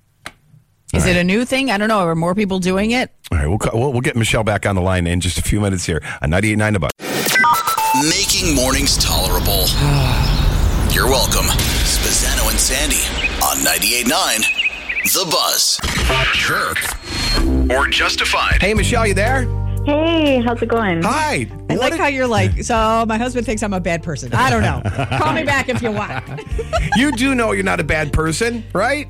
B: Is it a new thing? I don't know. Are more people doing it?
A: All right, we'll, call, we'll, we'll get Michelle back on the line in just a few minutes here on ninety-eight point nine The Buzz.
C: Making mornings tolerable. You're welcome. Spazzano and Sandy on ninety-eight point nine The Buzz. Jerk or Justified.
A: Hey, Michelle, you there?
E: Hey, how's it going?
A: Hi.
B: I
A: What
B: like
A: did-
B: how you're like, so my husband thinks I'm a bad person. I don't know. Call me back if you want.
A: you do know you're not a bad person, right?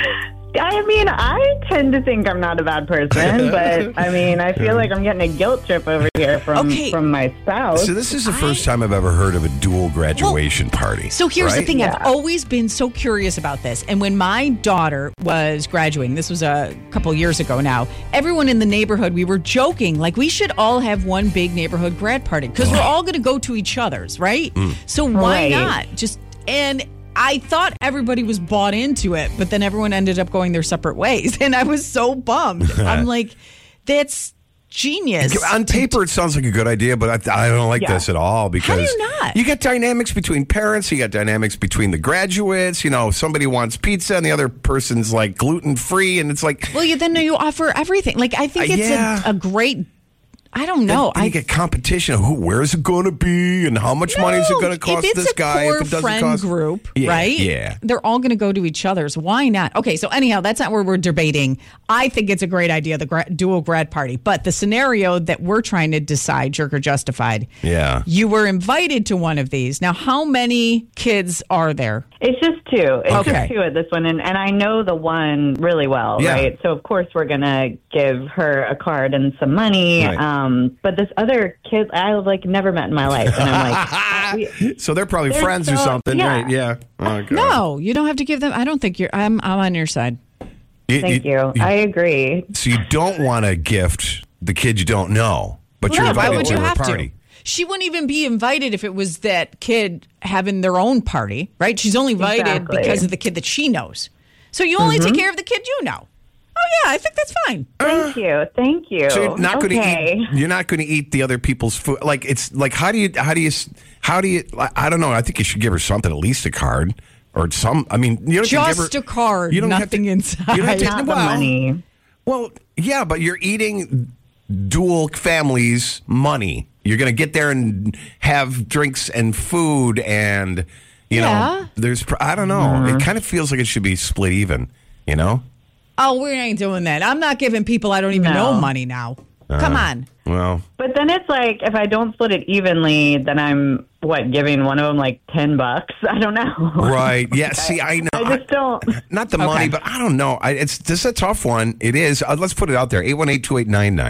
E: I mean, I tend to think I'm not a bad person, but I mean, I feel like I'm getting a guilt trip over here from
B: Okay.
E: from my spouse.
A: So this is the first time I've ever heard of a dual graduation party.
B: So here's the
A: right?
B: thing. I've
E: Yeah.
B: always been so curious about this. And when my daughter was graduating, this was a couple years ago now, everyone in the neighborhood, we were joking, like we should all have one big neighborhood grad party because we're all going to go to each other's, right?
A: Mm.
B: So why
E: Right.
B: not? Just, and I thought everybody was bought into it, but then everyone ended up going their separate ways. And I was so bummed. I'm like, that's genius.
A: On paper, it sounds like a good idea, but I, I don't like
E: Yeah.
A: this at all because
B: you not?
A: you got dynamics between parents, you got dynamics between the graduates. You know, somebody wants pizza and the other person's like gluten free, and it's like,
B: Well, you then you offer everything. Like I think
A: Uh,
B: it's
A: yeah.
B: a, a great. I don't know.
A: then
B: I
A: you get competition of who, where's it going to be, and how much money is it going to cost
B: if it's
A: this
B: a
A: guy
B: core
A: if it doesn't
B: friend
A: cost
B: group,
A: Yeah,
B: right?
A: Yeah.
B: They're all going to go to each other's. Why not? Okay, so anyhow, that's not where we're debating. I think it's a great idea, the gra- dual grad party. But the scenario that we're trying to decide, jerk or justified,
A: Yeah.
B: you were invited to one of these. Now, how many kids are there?
E: It's just two. It's
B: Okay.
E: just two at this one, and, and I know the one really well,
A: Yeah.
E: right? So of course we're gonna give her a card and some money.
A: Right.
E: Um, but this other kid, I've like never met in my life, and I'm like, we-
A: So they're probably
E: They're
A: friends or
E: so-
A: something,
E: yeah.
A: right? Yeah. Oh, God.
B: No, you don't have to give them. I don't think you're. I'm. I'm on your side.
A: You-
E: thank you. I agree.
A: So you don't want to gift the kid you don't know, but you're
B: Yeah, why
A: invited
B: would
A: to
B: you
A: a
B: have
A: party.
B: to? She wouldn't even be invited if it was that kid having their own party, right? She's only invited
E: Exactly.
B: because of the kid that she knows. So you only take care of the kid you know. Oh yeah, I think that's fine.
E: Thank you. Thank you.
A: So you're not
E: okay.
A: going to eat. You're not going to eat the other people's food. Like it's like how do you how do you how do you? I don't know. I think you should give her something, at least a card or some. I mean, you don't have to
B: Just
A: give
B: a
A: her,
B: card,
A: you don't have
B: nothing
A: to-
B: inside.
A: You don't have to,
E: Not the
A: well,
E: money.
A: Well, yeah, but you're eating dual families' money. You're going to get there and have drinks and food, and you
B: Yeah.
A: know, there's. I don't know. It kind of feels like it should be split even. You know.
B: Oh, we ain't doing that. I'm not giving people I don't even
E: No.
B: know money now. Come on.
A: Well,
E: But then it's like if I don't split it evenly, then I'm what giving one of them like ten bucks. I don't know.
A: right? Yeah. See, I know.
E: I just don't.
A: Not the money,
B: Okay.
A: but I don't know. I, it's this is a tough one. It is. Uh, let's put it out there. eight one eight, two eight nine nine.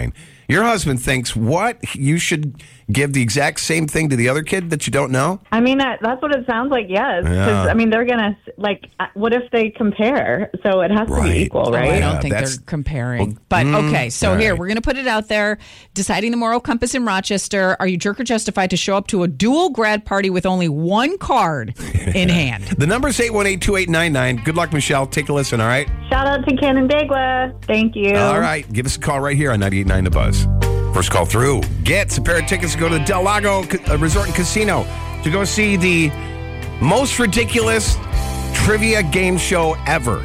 A: Your husband thinks what? You should give the exact same thing to the other kid that you don't know?
E: I mean, that, that's what it sounds like, yes. 'Cause,
A: Yeah.
E: I mean, they're going to, like, uh, what if they compare? So it has to
A: Right.
E: be equal,
B: Oh,
E: right?
B: I
A: Yeah,
B: don't think
A: that's-
B: they're comparing.
A: Well,
B: but
A: mm,
B: okay, so
A: all
B: here,
A: right.
B: we're going to put it out there. Deciding the moral compass in Rochester. Are you jerk or justified to show up to a dual grad party with only one card in hand?
A: The number's eight one eight, two eight nine nine. Good luck, Michelle. Take a listen, all right?
E: Shout out to Canandaigua. Thank you.
A: All right. Give us a call right here on ninety-eight point nine The Buzz. First call through. Gets a pair of tickets to go to the Del Lago uh, Resort and Casino to go see the most ridiculous trivia game show ever.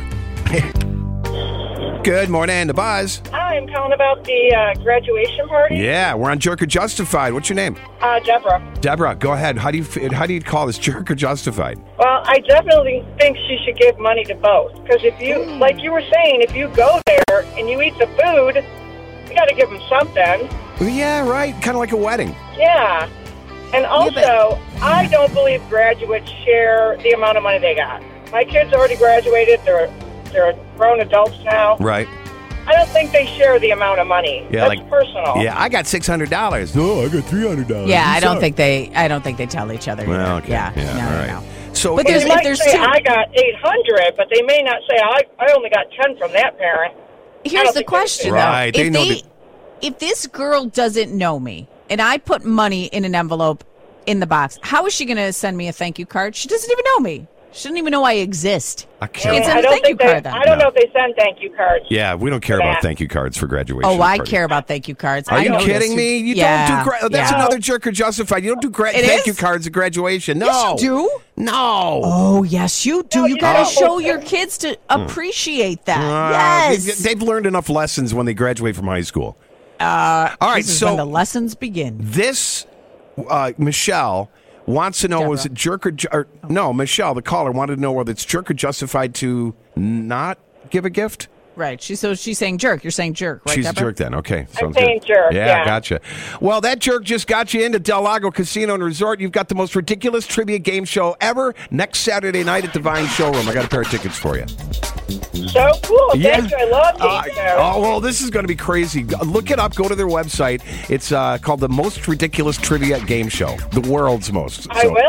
A: Good morning, The Buzz.
F: Hi, I'm calling about the uh, graduation party.
A: Yeah, we're on Jerk or Justified. What's your name?
F: Uh, Deborah.
A: Deborah, go ahead. How do you f- how do you call this, Jerk or Justified?
F: Well, I definitely think she should give money to both. Because if you, like you were saying, if you go there and you eat the food, you got to give them something.
A: Well, yeah, right. Kind of like a wedding.
F: Yeah. And also, I don't believe graduates share the amount of money they got. My kids already graduated. They're they're grown adults now.
A: Right.
F: I don't think they share the amount of money.
A: Yeah,
F: That's
A: like-
F: personal.
A: Yeah, I got six hundred dollars. No, I got three hundred dollars.
B: Yeah, I don't think they. I don't think they tell each other.
A: Well,
B: either.
A: okay.
B: Yeah,
A: Yeah,
B: no,
A: all
B: no,
A: right.
B: no.
A: So,
B: But
F: They
B: there's- if
F: might
B: there's
F: say
B: two-
F: I got eight hundred, but they may not say I I only got ten from that parent. I
B: Here's
F: don't
B: the
F: think
B: question,
F: they-
B: though.
A: Right, they
B: If
A: know
B: they,
A: the-
B: if this girl doesn't know me and I put money in an envelope in the box, how is she going to send me a thank you card? She doesn't even know me. She doesn't even know I exist.
A: I
B: She
A: can't.
B: can send
F: I
B: a
F: don't
B: thank you
F: think they,
B: card then.
F: I don't
A: No.
F: know if they send thank you cards.
A: Yeah, we don't care about
F: that.
A: thank you cards for graduation.
B: Oh, I
A: parties.
B: care about thank you cards.
A: Are
B: I
A: you
B: know this.
A: kidding me? You
B: yeah,
A: don't do gra- That's
B: yeah.
A: another Jerk or Justified. You don't do gra-
B: It
A: thank
B: is?
A: you cards at graduation. No.
B: Yes, you do.
A: No.
B: Oh, yes, you do.
F: No,
B: you
F: you
B: got to
F: don't.
B: show your kids to appreciate that.
A: Uh,
B: yes.
A: they- They've learned enough lessons when they graduate from high school. Uh, All right,
B: This is
A: so
B: when the lessons begin.
A: this uh, Michelle wants to know:
B: Deborah.
A: was it jerk or, ju- or no? Michelle, the caller, wanted to know whether it's jerk or justified to not give a gift.
B: Right. She, so she's saying jerk. You're saying jerk, right,
A: She's
B: Deborah?
A: a jerk then. Okay. Sounds
F: saying
A: good.
F: jerk,
A: Yeah,
F: yeah.
A: gotcha. Well, that jerk just got you into Del Lago Casino and Resort. You've got the most ridiculous trivia game show ever next Saturday night at Divine Showroom. I got a pair of tickets for you.
F: So cool.
A: Yeah.
F: Thank you. I love
A: Uh,
F: game shows.
A: oh, well, this is going to be crazy. Look it up. Go to their website. It's uh, called the Most Ridiculous Trivia Game Show, the world's most.
F: I
A: So-
F: will.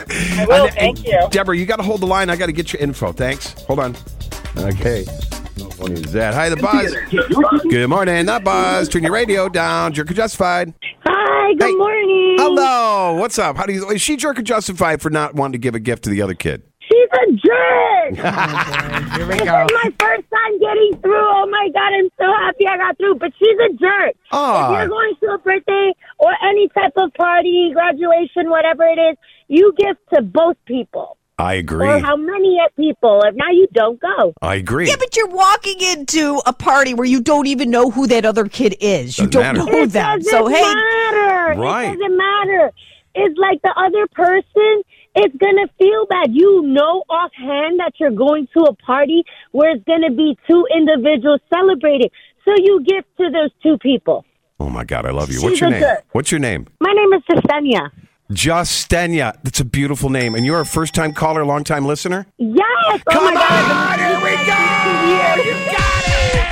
F: I will.
A: And-
F: Thank
A: and
F: you.
A: Deborah, you got to hold the line. I got to get your info. Thanks. Hold on. Okay. How funny is that? Hi, the Buzz. Good morning. The Buzz. Turn your radio down. Jerk or Justified.
G: Hi, good
A: Hey.
G: morning.
A: Hello. What's up? How do you? Is she jerk or justified for not wanting to give a gift to the other kid?
G: She's a jerk.
B: Here we
G: This
B: go.
G: is my first time getting through. Oh my God, I'm so happy I got through. But she's a jerk.
A: Aw.
G: If you're going to a birthday or any type of party, graduation, whatever it is, you give to both people.
A: I agree.
G: Or how many people? If not, you don't go.
A: I agree.
B: Yeah, but you're walking into a party where you don't even know who that other kid is. You
A: Doesn't
B: don't
A: matter.
B: know
G: It
B: them.
G: doesn't
B: So, hey,
G: matter.
A: Right.
G: It doesn't matter. It's like the other person is going to feel bad. You know offhand that you're going to a party where it's going to be two individuals celebrating. So you give to those two people.
A: Oh my God, I love you.
G: She's
A: What's your
G: a
A: name?
G: jerk.
A: What's your name?
G: My name is Justenia.
A: Justenia. That's a beautiful name. And you're a first time caller, long time listener?
G: Yes. Oh
A: Come
G: my God.
A: on, here we go. You got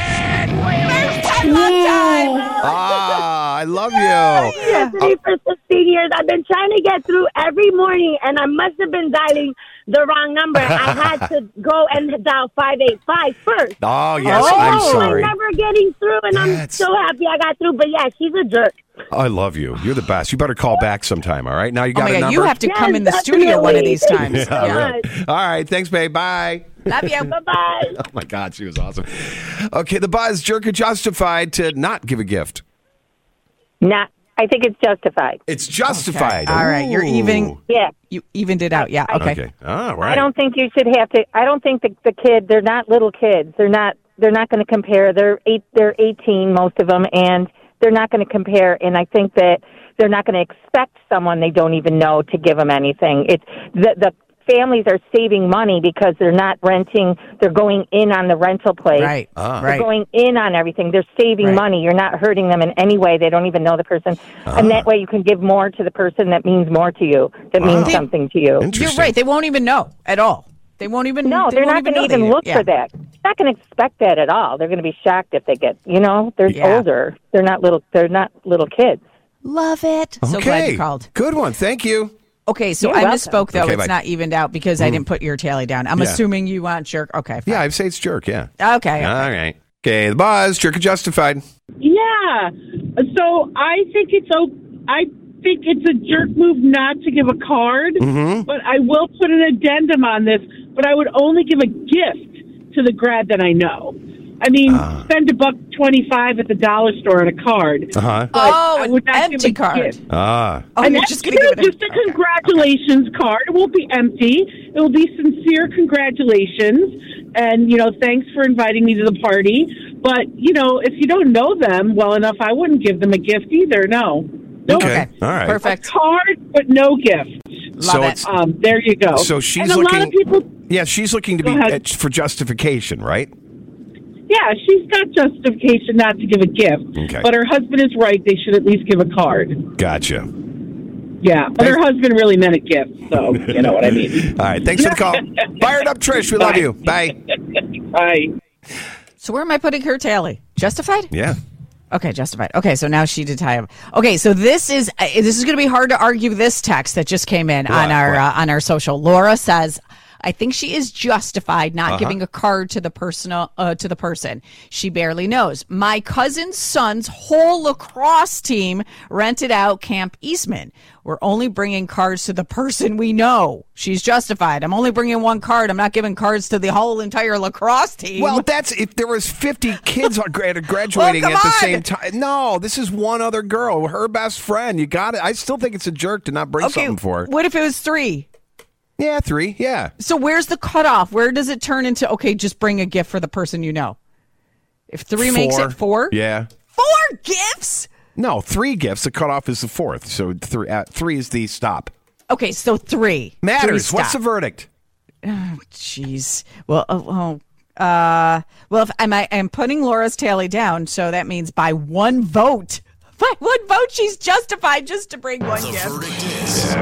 A: it. Ah, I love you.
G: Yesterday for sixteen years. I've been trying to get through every morning, and I must have been dialing the wrong number. I had to go and dial five eight five first.
A: Oh, yes,
G: Oh,
A: I'm sorry.
G: I'm never getting through, and
A: That's-
G: I'm so happy I got through. But yeah, she's a jerk.
A: I love you. You're the best. You better call back sometime, all right? Now you
B: oh
A: got
B: my
A: a
B: God,
A: number?
B: you have to
G: Yes,
B: come in the studio one of these
G: definitely.
B: times.
G: Thank you so
B: Yeah.
G: much.
A: All right. Thanks, babe. Bye.
B: Love you.
G: Bye-bye.
A: Oh, my God. She was awesome. Okay, the Buzz, jerk or justified to not give a gift?
H: Not. I think it's justified.
A: It's justified.
B: All right, you're
A: Ooh.
B: even.
H: Yeah.
B: You evened it out. Yeah. Okay.
A: Okay. All right.
H: I don't think you should have to. I don't think the, the kid. They're not little kids. They're not. They're not going to compare. They're eight. They're eighteen, most of them, and they're not going to compare. And I think that they're not going to expect someone they don't even know to give them anything. It's the the families are saving money because they're not renting. They're going in on the rental place.
B: Right.
A: Ah.
H: They're
B: Right.
H: going in on everything. They're saving
B: Right.
H: money. You're not hurting them in any way. They don't even know the person. And that way you can give more to the person that means more to you, that means
A: Wow.
H: something to you.
A: Interesting.
B: You're right. They won't even know at all. They won't even.
H: No,
B: they
H: they're
B: won't
H: not going to
B: know
H: even
B: they-
H: look
B: yeah.
H: for that. not going to expect that at all. They're going to be shocked if they get, you know, they're
B: Yeah.
H: older. They're not little. They're not little kids.
B: Love it.
A: Okay.
B: So glad you called.
A: Good one. Thank you.
B: Okay, so
H: You're
B: I
H: welcome.
B: misspoke, though.
A: Okay,
B: it's
A: bye.
B: not evened out because I didn't put your tally down. I'm
A: Yeah.
B: assuming you want jerk. Okay, fine.
A: Yeah, I'd say it's jerk. Yeah.
B: Okay.
A: All right. Okay, the buzz, jerk or justified.
I: Yeah. So I think it's o- I think it's a jerk move not to give a card,
A: Mm-hmm.
I: but I will put an addendum on this. But I would only give a gift to the grad that I know. I mean,
A: Uh.
I: spend a buck twenty-five at the dollar store on a card.
A: Uh-huh.
I: But
B: Oh,
I: I
B: an
I: would not
B: empty
I: give a
B: card.
I: gift.
A: Ah.
B: Oh,
I: And
B: you're
I: that's
B: just going to give it
I: just
B: a,
I: a congratulations card. It won't be empty. It will be sincere congratulations. And, you know, thanks for inviting me to the party. But, you know, if you don't know them well enough, I wouldn't give them a gift either. No. No.
A: Okay.
B: Okay.
A: All right.
I: A
B: Perfect.
I: card, but no gift.
B: Love
A: So
B: it.
A: it's-
I: Um, there you go.
A: So she's
I: and a
A: looking.
I: lot of people,
A: Yeah, she's looking to
I: Go
A: be
I: ahead.
A: uh, for justification, right?
I: yeah, she's got justification not to give a gift.
A: Okay.
I: But her husband is right. They should at least give a card.
A: Gotcha.
I: Yeah. But her husband really meant a gift. So, you know what I mean.
A: All right. Thanks for the call. Fired up, Trish. We love
I: Bye.
A: you. Bye.
I: Bye.
B: So where am I putting her tally? Justified?
A: Yeah.
B: Okay, justified. Okay, so now she did tie up. Okay, so this is uh, this is going to be hard to argue this text that just came in on
A: What?
B: our
A: What?
B: uh, on our social. Laura says, "I think she is justified not
A: Uh-huh.
B: giving a card to the personal uh, to the person she barely knows. My cousin's son's whole lacrosse team rented out Camp Eastman. We're only bringing cards to the person we know. She's justified. I'm only bringing one card. I'm not giving cards to the whole entire lacrosse team."
A: Well, that's if there was fifty kids are grad- graduating
B: Well,
A: at
B: come
A: the
B: on.
A: same time. No, this is one other girl, her best friend. You got it. I still think it's a jerk to not bring
B: okay,
A: something for her.
B: what if it was three?
A: Yeah, three. Yeah.
B: So where's the cutoff? Where does it turn into, okay, just bring a gift for the person you know? If three makes
A: Four.
B: it four?
A: Yeah.
B: Four gifts?
A: No, three gifts. The cutoff is the fourth. So three, uh, three is the stop.
B: Okay, so three.
A: Matters.
B: Three
A: What's the
B: stop.
A: verdict?
B: Jeez. Well, oh, oh, uh, well, if I'm, I'm putting Laura's tally down, so that means by one vote. By one vote, she's justified just to bring one
C: The
B: gift.
C: verdict is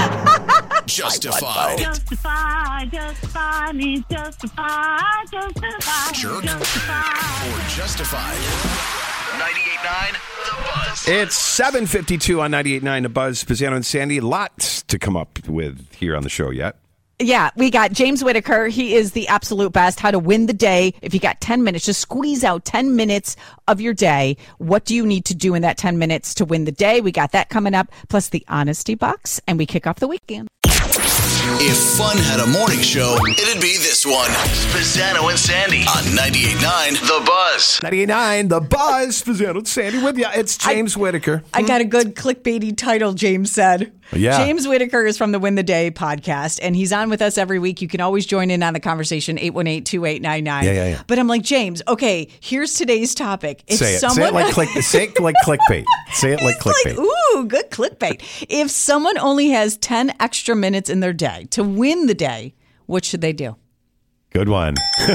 C: justified.
J: Justify, justify me, justify, justify,
C: Jerk
J: justify.
C: or justified. ninety-eight point nine The Buzz.
A: It's seven fifty-two on ninety-eight point nine The Buzz. Pizzano and Sandy. Lots to come up with here on the show yet.
B: Yeah, we got James Whitaker. He is the absolute best. How to win the day. If you got ten minutes, just squeeze out ten minutes of your day. What do you need to do in that ten minutes to win the day? We got that coming up, plus the honesty box, and we kick off the weekend.
C: If fun had a morning show, it'd be this one. Spazzano and Sandy on ninety-eight point nine The Buzz.
A: ninety-eight point nine The Buzz. Pizzano and Sandy with you. It's James Whitaker.
B: I got a good clickbaity title, James said.
A: Yeah.
B: James Whitaker is from the Win the Day podcast, and he's on with us every week. You can always join in on the conversation, eight one eight, two eight nine nine.
A: Yeah, yeah, yeah.
B: But I'm like, James, okay, here's today's topic. If
A: Say it.
B: someone
A: Say it like click. Say it like clickbait. Say it like
B: It's like,
A: clickbait.
B: ooh, good clickbait. If someone only has ten extra minutes in their day to win the day, what should they do?
A: Good one.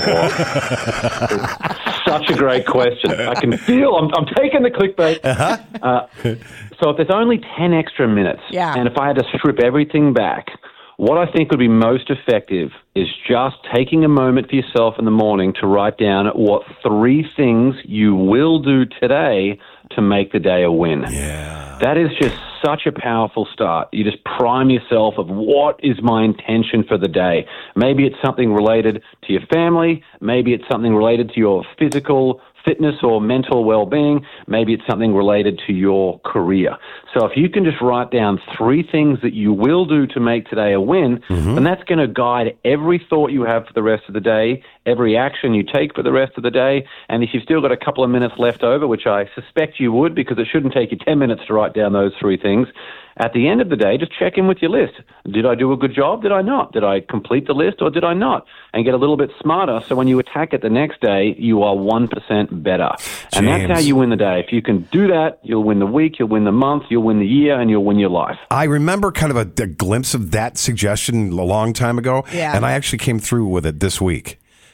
K: Such a great question. I can feel I'm, I'm taking the clickbait.
A: Uh-huh.
K: Uh, so if there's only ten extra minutes,
B: Yeah.
K: and if I had to strip everything back, what I think would be most effective is just taking a moment for yourself in the morning to write down what three things you will do today to make the day a win.
A: Yeah.
K: That is just such a powerful start. You just prime yourself of what is my intention for the day. Maybe it's something related to your family. Maybe it's something related to your physical fitness or mental well-being. Maybe it's something related to your career. So if you can just write down three things that you will do to make today a win,
A: Mm-hmm.
K: then that's going to guide every thought you have for the rest of the day, every action you take for the rest of the day. And if you've still got a couple of minutes left over, which I suspect you would because it shouldn't take you ten minutes to write down those three things, at the end of the day, just check in with your list. Did I do a good job? Did I not? Did I complete the list or did I not? And get a little bit smarter so when you attack it the next day, you are one percent better. And that's how
A: James.
K: you win the day. If you can do that, you'll win the week, you'll win the month, you'll win the year, and you'll win your life.
A: I remember kind of a, a glimpse of that suggestion a long time ago,
B: Yeah.
A: and I actually came through with it this week.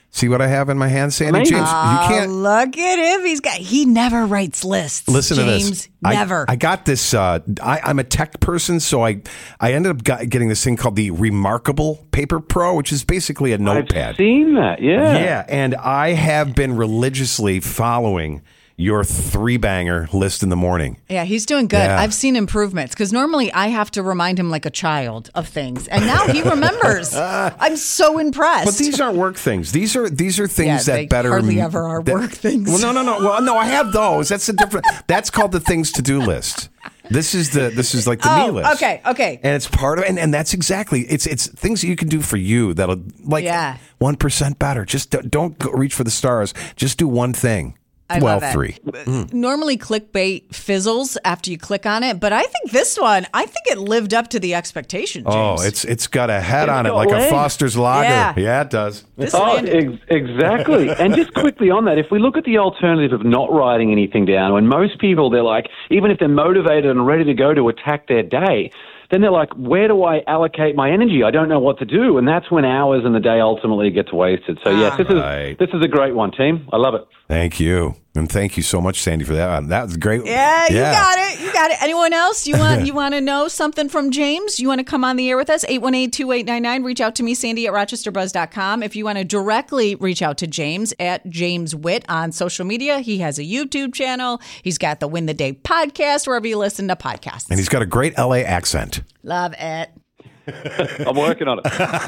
A: See what I have in my hand, Sandy?
K: Amazing.
A: James,
B: Oh,
A: you can't.
B: look at him. He's got. He never writes lists.
A: Listen
B: James,
A: to this.
B: Never.
A: I, I got this. Uh, I, I'm a tech person, so I I ended up got, getting this thing called the Remarkable Paper Pro, which is basically a notepad.
K: I've seen that, yeah.
A: Yeah, and I have been religiously following your three banger list in the morning.
B: Yeah, he's doing good.
A: Yeah.
B: I've seen improvements because normally I have to remind him like a child of things, and now he remembers. I'm so impressed.
A: But these aren't work things. These are these are things
B: Yeah,
A: that
B: they
A: better
B: hardly ever are
A: that-
B: work things.
A: Well, no, no, no. Well, no, I have those. That's a different. That's called the things to do list. This is the this is like the
B: Oh,
A: me list.
B: okay, okay.
A: And it's part of and, and that's exactly it's it's things that you can do for you that'll like
B: Yeah.
A: one percent better. Just don't, don't go reach for the stars. Just do one thing.
B: I
A: well,
B: love it.
A: three.
B: Normally, clickbait fizzles after you click on it, but I think this one, I think it lived up to the expectation, James.
A: Oh, it's it's got a head
K: It's
A: on it
K: got
A: like
K: legs.
A: a Foster's Lager.
B: Yeah.
A: Yeah, it does.
B: This
K: Oh,
B: landed.
K: ex- exactly. And just quickly on that, if we look at the alternative of not writing anything down, when most people, they're like, even if they're motivated and ready to go to attack their day, then they're like, where do I allocate my energy? I don't know what to do. And that's when hours in the day ultimately gets wasted. So, yes, this is
A: Right.
K: this is a great one, team. I love it.
A: Thank you. And thank you so much, Sandy, for that. That was great.
B: Yeah, you got it. You got it. Anyone else? You want you want to know something from James? You want to come on the air with us? eight one eight, two eight nine nine. Reach out to me, Sandy at rochester buzz dot com. If you want to directly reach out to James at James Witt on social media, he has a YouTube channel. He's got the Win the Day podcast, wherever you listen to podcasts.
A: And he's got a great L A accent.
B: Love it.
K: I'm working on it.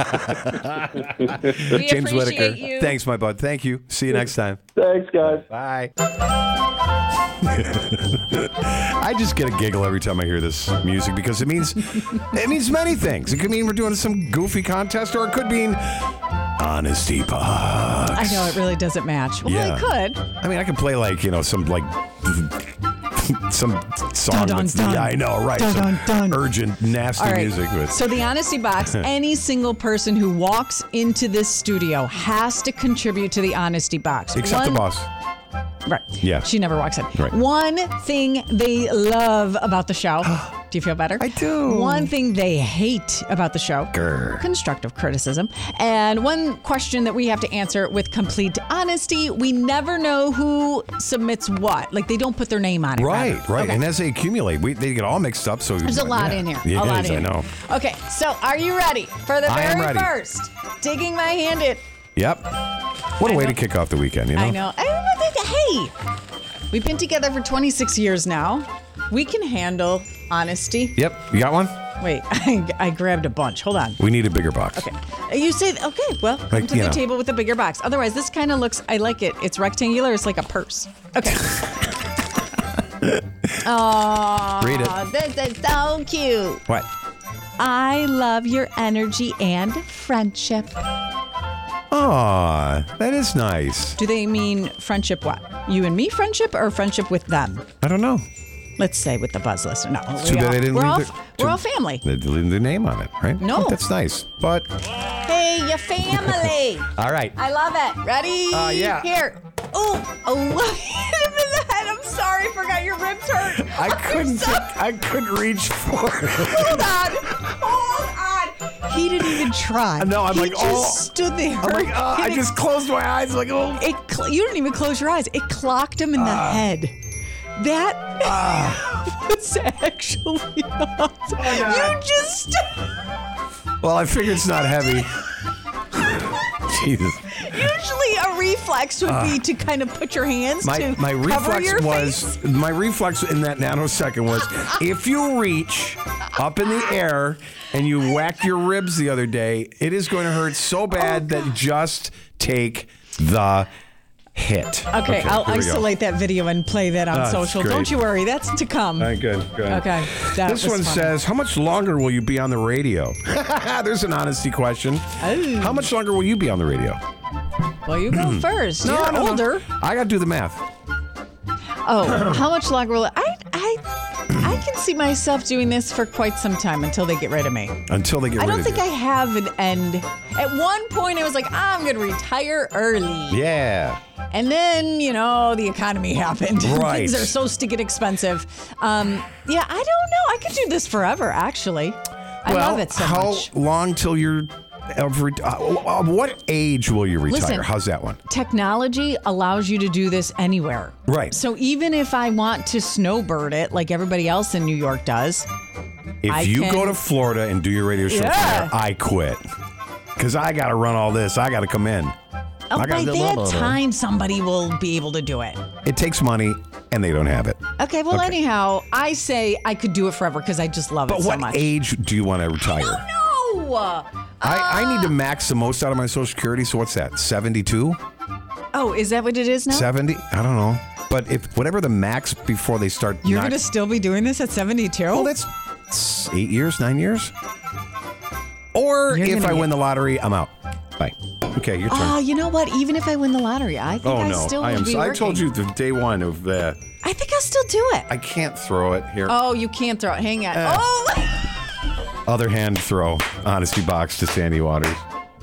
B: We
A: James
B: appreciate
A: Whitaker.
B: you.
A: Thanks, my bud. Thank you. See you next time.
K: Thanks, guys.
A: Bye. I just get a giggle every time I hear this music because it means it means many things. It could mean we're doing some goofy contest, or it could mean honesty box.
B: I know it really doesn't match. Well,
A: Yeah.
B: it could.
A: I mean, I can play like you know some like some song.
B: Dun, dun,
A: that's,
B: dun.
A: Yeah, I know, right?
B: Dun,
A: some
B: dun, dun.
A: urgent, nasty
B: All right.
A: music. But
B: So the honesty box, any single person who walks into this studio has to contribute to the honesty box.
A: except
B: One-
A: the boss.
B: Right.
A: Yeah.
B: She never walks in.
A: Right.
B: One thing they love about the show. Do you feel better?
A: I do.
B: One thing they hate about the show.
A: Grr.
B: Constructive criticism. And one question that we have to answer with complete honesty. We never know who submits what. Like they don't put their name on it.
A: Right,
B: rather.
A: right.
B: Okay.
A: And as they accumulate, we, they get all mixed up. So
B: There's a lot
A: yeah.
B: in here.
A: Yeah,
B: a lot
A: it is,
B: in
A: I
B: here.
A: know.
B: Okay, so are you ready for the
A: I am
B: very
A: ready.
B: first? Digging my hand in.
A: Yep. What a
B: I
A: way
B: know.
A: to kick off the weekend, you know?
B: I know. I know. Hey, we've been together for twenty-six years now. We can handle honesty.
A: Yep. You got one?
B: Wait, I, I grabbed a bunch. Hold on.
A: We need a bigger box.
B: Okay. You say, okay, well, come
A: Like,
B: to
A: you
B: the
A: know.
B: table with a bigger box. Otherwise, this kind of looks, I like it. It's rectangular. It's like a purse. Okay. Aww.
A: Read it.
B: This is so cute.
A: What?
B: I love your energy and friendship.
A: Aw, that is nice.
B: Do they mean friendship what? You and me friendship or friendship with them?
A: I don't know.
B: Let's say with the buzz listener. No,
A: Too
B: we
A: bad
B: all,
A: they didn't
B: we're
A: leave
B: all,
A: their-
B: we're
A: too-
B: all family.
A: They didn't leave their name on it, right?
B: No.
A: That's nice. But,
B: Hey, your family.
A: all right.
B: I love it. Ready?
A: Uh, yeah.
B: Here. Oh, oh, hit him in the head. I'm sorry. Forgot your ribs hurt.
A: I
B: I'm
A: couldn't.
B: so-
A: I couldn't reach for it.
B: Hold on. Hold on. He didn't even try.
A: No, I'm
B: he
A: like,
B: just
A: oh.
B: stood there.
A: I'm like, uh, I
B: Hitting-
A: just closed my eyes. Like, oh.
B: It. Cl- you didn't even close your eyes. It clocked him in the
A: Ah.
B: head. That was actually awesome.
A: Oh,
B: You just.
A: Well, I figure it's not heavy. Jesus.
B: Usually, a reflex would be to kind of put your hands
A: My
B: to
A: my
B: cover
A: reflex
B: your
A: was
B: face.
A: my reflex in that nanosecond was if you reach up in the air and you whack your ribs the other day, it is going to hurt so bad that just take the hit.
B: Okay, I'll
A: here we go.
B: isolate that video and play that on
A: Ah, that's
B: social.
A: great.
B: Don't you worry, that's to come.
A: All right, good, good.
B: Okay, that
A: This
B: was
A: one
B: fun.
A: says, how much longer will you be on the radio? There's an honesty question.
B: Oh.
A: How much longer will you be on the radio?
B: Well, you go first. You're
A: no, no.
B: older.
A: I got to do the math.
B: Oh, how much longer will I? I I can see myself doing this for quite some time until they get rid of me.
A: Until they get
B: I
A: rid
B: don't
A: of
B: think
A: you.
B: I have an end. At one point, I was like, I'm going to retire early.
A: Yeah.
B: And then, you know, the economy happened.
A: Right.
B: Things are so stinking expensive. Um, yeah, I don't know. I could do this forever, actually. I
A: well,
B: love it so
A: how
B: much.
A: long till you're Every, uh, uh, what age will you retire?
B: Listen,
A: How's that one?
B: Technology allows you to do this anywhere.
A: Right.
B: So even if I want to snowbird it like everybody else in New York does,
A: If
B: I
A: you
B: can-
A: go to Florida and do your radio show
B: Yeah.
A: from there, I quit. Because I got to run all this. I got to come in.
B: oh,
A: I
B: by
A: gotta-
B: that time, somebody will be able to do it.
A: It takes money, and they don't have it.
B: Okay, well,
A: Okay.
B: anyhow, I say I could do it forever because I just love
A: But
B: it so
A: what
B: much.
A: age do you want to retire?
B: No!
A: I, I need to max the most out of my Social Security. So what's that? seventy-two?
B: Oh, is that what it is now?
A: seventy? I don't know. But if whatever the max before they start.
B: You're
A: not,
B: going to still be doing this at seventy-two?
A: Well, that's eight years, nine years. Or
B: You're
A: if
B: gonna
A: I
B: be-
A: win the lottery, I'm out. Bye. Okay, your turn.
B: Oh, you know what? Even if I win the lottery, I think
A: oh
B: I
A: no,
B: still
A: I
B: will
A: am.
B: be
A: I
B: working.
A: told you the day one of the.
B: I think I'll still do it.
A: I can't throw it here.
B: Oh, you can't throw it. Hang on.
A: Uh.
B: oh!
A: Other hand throw. Honesty box to Sandy Waters.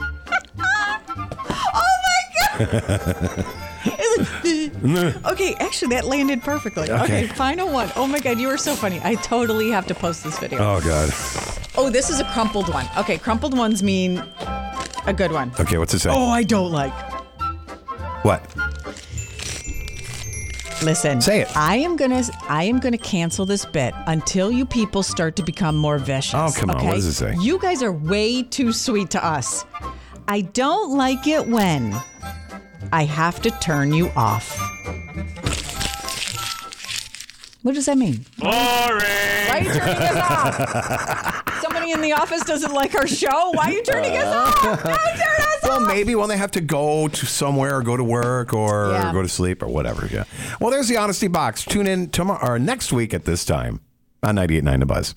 B: Oh my god! Okay, actually, that landed perfectly. Okay.
A: Okay.
B: Final one. Oh my god, you are so funny. I totally have to post this video.
A: Oh god.
B: Oh, this is a crumpled one. Okay, crumpled ones mean a good one.
A: Okay, what's it say?
B: Oh, I don't like.
A: What?
B: Listen,
A: Say it.
B: I am gonna, I am gonna cancel this bit until you people start to become more vicious.
A: Oh, come on.
B: okay?
A: What does it say?
B: You guys are way too sweet to us. I don't like it when I have to turn you off. What does that mean?
A: Boring.
B: Why are you turning us off? Somebody in the office doesn't like our show. Why are you turning us off? Why turn us
A: Well,
B: off?
A: maybe when they have to go to somewhere or go to work or
B: Yeah.
A: go to sleep or whatever. Yeah. Well, there's the Honesty Box. Tune in tomorrow or next week at this time on ninety-eight point nine The Buzz.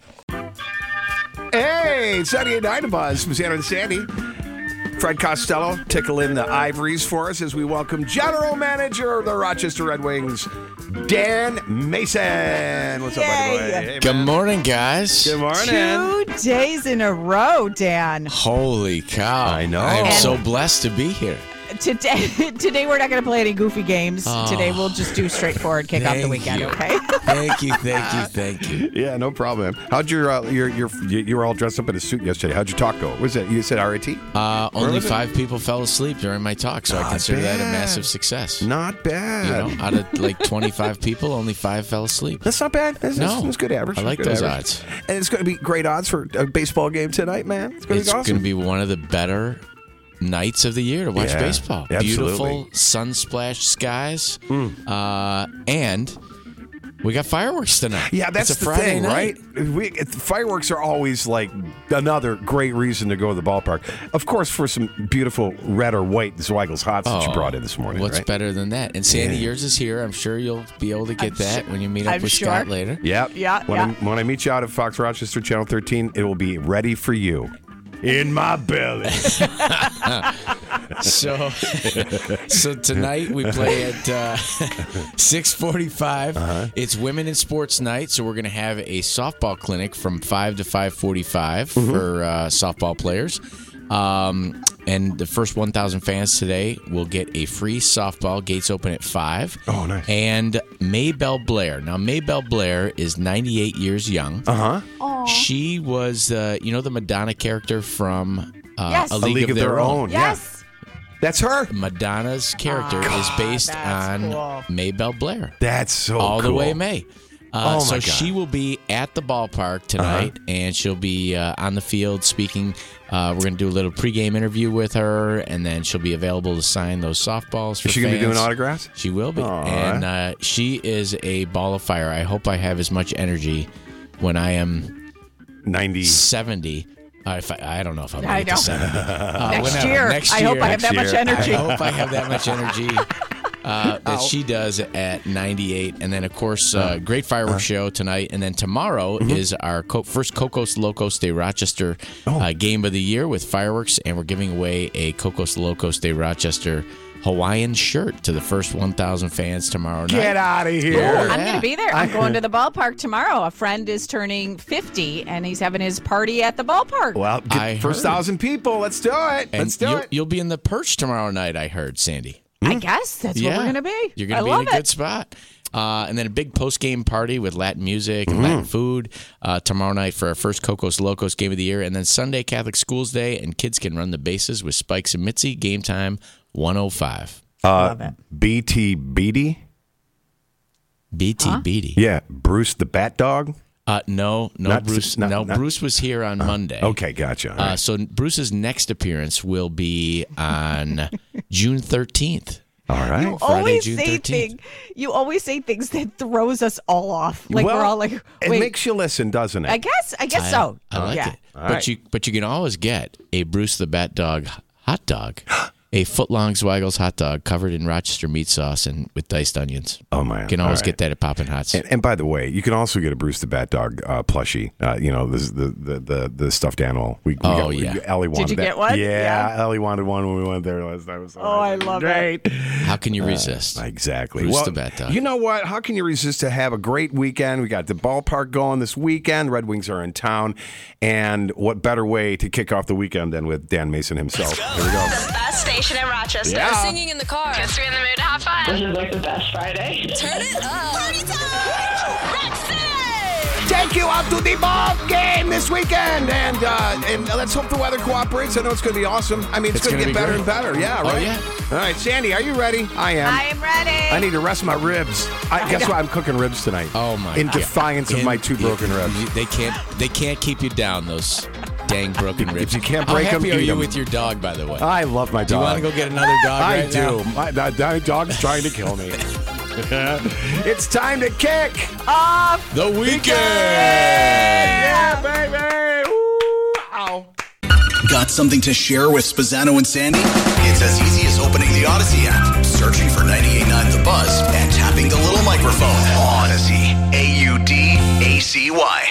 A: Hey, it's ninety-eight point nine The Buzz. Susanna and Sandy. Fred Costello tickling the ivories for us as we welcome General Manager of the Rochester Red Wings, Dan Mason. What's up, buddy?
B: Yay.
A: Hey,
L: Good
A: man.
L: morning, guys.
A: Good morning.
B: Two days in a row, Dan.
L: Holy cow.
A: I know.
L: I am
A: And-
L: so blessed to be here.
B: Today, today we're not going to play any goofy games.
L: Oh.
B: Today we'll just do straightforward kick off the
L: Thank
B: weekend.
L: you.
B: Okay.
L: Thank you, thank you, thank you.
A: Yeah, no problem. How'd your, uh, your, your, you you were all dressed up in a suit yesterday. How'd your talk go? Was it, you said R A T?
L: Uh,
A: Where
L: only
A: was it?
L: five people fell asleep during my talk, so I
A: Not
L: consider that a
A: bad.
L: massive success.
A: Not bad.
L: You know, out of like twenty-five people, only five fell asleep.
A: That's not bad. That's,
L: No.
A: that's, that's good average.
L: I like
A: Good
L: those
A: average.
L: odds.
A: And it's going to be great odds for a baseball game tonight, man. It's going to
L: It's
A: be awesome.
L: going to be one of the better nights of the year to watch
A: Yeah,
L: baseball.
A: absolutely.
L: Beautiful sun-splashed skies,
A: Mm.
L: uh, and we got fireworks tonight.
A: Yeah, that's
L: it's a
A: the
L: Friday
A: thing,
L: night.
A: right? We, it, fireworks are always like another great reason to go to the ballpark. Of course, for some beautiful red or white Zweigels Hots that you
L: Oh,
A: brought in this morning.
L: What's
A: right?
L: better than that? And Sandy,
A: Yeah.
L: yours is here. I'm sure you'll be able to get
B: I'm
L: that
B: su-
L: when you meet up
B: I'm
L: with
B: sure.
L: Scott later.
A: Yep.
B: Yeah,
A: When,
B: yeah.
A: I, when I meet you out at Fox Rochester Channel thirteen, it will be ready for you. In my belly.
L: So, so tonight we play at uh, six forty-five.
A: Uh-huh.
L: It's Women in Sports Night, so we're going to have a softball clinic from five to five forty-five
A: Mm-hmm.
L: for uh, softball players. Um, and the first one thousand fans today will get a free softball. Gates open at five.
A: Oh, nice.
L: And Maybelle Blair. Now, Maybelle Blair is ninety-eight years young.
A: Uh-huh.
L: She was, uh, you know, the Madonna character from uh,
B: Yes.
L: A League, of, Their, Own.
B: Yes.
A: That's her.
L: Madonna's character is based
B: that's
L: on
B: cool.
L: Maybelle Blair.
A: That's so
L: all the
A: cool.
L: way May. Uh,
A: Oh,
L: so
A: my God.
L: she will be at the ballpark tonight,
A: Uh-huh.
L: and she'll be uh, on the field speaking. Uh, we're going to do a little pregame interview with her, and then she'll be available to sign those softballs for
A: Is she going to be
L: fans.
A: doing autographs?
L: She will be,
A: Aw.
L: and uh, she is a ball of fire. I hope I have as much energy when I am
A: ninety.
L: seventy. Uh, if I, I don't know if I'm
B: I
L: eight to
B: know.
L: seventy. Uh,
B: Next
L: whenever.
B: year.
L: Next
B: I hope
L: year.
B: I have that
A: Next
B: much
A: year.
B: energy.
L: I hope I have that much energy uh, that she does at ninety-eight. And then, of course, uh, great fireworks show tonight. And then tomorrow is our co- first Cocos Locos de Rochester uh, game of the year with fireworks. And we're giving away a Cocos Locos de Rochester Hawaiian shirt to the first one thousand fans tomorrow night.
A: Get out of
B: Ooh,
A: here.
B: I'm going to be there. I'm going to the ballpark tomorrow. A friend is turning fifty, and he's having his party at the ballpark.
A: Well, get
L: I
A: first
L: heard.
A: thousand people. Let's do it.
L: And
A: Let's do
L: you'll,
A: it.
L: you'll be in the perch tomorrow night, I heard, Sandy.
B: I guess that's
L: yeah.
B: what we're going to be.
L: You're
B: I
L: going to be
B: love
L: in a
B: it.
L: good spot. Uh, and then a big post-game party with Latin music and Latin food uh, tomorrow night for our first Cocos Locos game of the year. And then Sunday, Catholic Schools Day, and kids can run the bases with Spikes and Mitzi. Game time, one oh five.
A: Uh, B T Beatty?
L: B T
B: Huh?
L: Beatty.
A: Yeah, Bruce the Bat Dog?
L: Uh, no, no,
A: Not-
L: Bruce.
A: not-
L: no,
A: not-
L: Bruce was here on Monday.
A: Okay, gotcha. All
L: Uh,
A: right.
L: so Bruce's next appearance will be on June thirteenth.
A: All right.
B: You
L: Friday,
B: always
L: June
B: say
L: thirteenth.
B: thing. You always say things that throws us all off. Like
A: well,
B: we're all like,
A: it
B: wait.
A: makes you listen, doesn't it?
B: I guess. I guess
L: I,
B: so.
L: I like
B: yeah.
L: it.
A: All
L: But
A: right.
L: you but you can always get a Bruce the Bat Dog hot dog. A foot-long Zweigles hot dog covered in Rochester meat sauce and with diced onions.
A: Oh, man.
L: You can always
A: All right.
L: get that at Poppin' Hots.
A: And, and by the way, you can also get a Bruce the Bat Dog uh, plushie. Uh, you know, this, the, the the the stuffed animal. We, we
L: Oh,
A: got, we-
L: yeah.
A: Ellie wanted
B: you
A: that.
B: get one?
A: Yeah,
B: Yeah.
A: Ellie wanted one when we went there last night. It was so
B: Oh, I love
A: great.
B: it.
L: How can you resist?
A: Exactly.
L: Bruce
A: well,
L: the Bat Dog.
A: You know what? How can you resist to have a great weekend? We got the ballpark going this weekend. Red Wings are in town. And what better way to kick off the weekend than with Dan Mason himself? Here we go.
M: The best station in Rochester.
A: Yeah.
M: Singing in the car. Gets you in the mood to have fun.
J: This is like the best Friday.
M: Turn it up. Party time! Rock City!
A: Take you out to the ball game this weekend, and uh, and let's hope the weather cooperates. I know it's going to be awesome. I mean, it's,
L: It's
A: going to
L: gonna
A: get
L: be
A: better
L: great.
A: and better. Yeah,
L: Oh,
A: right.
L: yeah.
A: All right, Sandy, are you ready? I am.
B: I am ready.
A: I need to rest my ribs. I, guess what? I'm cooking ribs tonight.
L: Oh my!
A: In
L: God.
A: defiance of
L: In-
A: my two broken
L: you-
A: ribs.
L: you- They can't. They can't keep you down. Those dang broken ribs.
A: you can't
L: How
A: break 'em,
L: happy are
A: eat
L: you
A: 'em.
L: with your dog, by the way?
A: I love my dog.
L: Do you want to go get another dog?
A: I
L: right
A: do.
L: now?
A: My, that, that dog's trying to kill me. It's time to kick
B: Off.
L: The weekend.
A: Yeah, baby. Ooh, ow.
C: Got something to share with Spazzano and Sandy? It's as easy as opening the Odyssey app, searching for ninety-eight point nine The Buzz, and tapping the little microphone. Odyssey. A U D A C Y.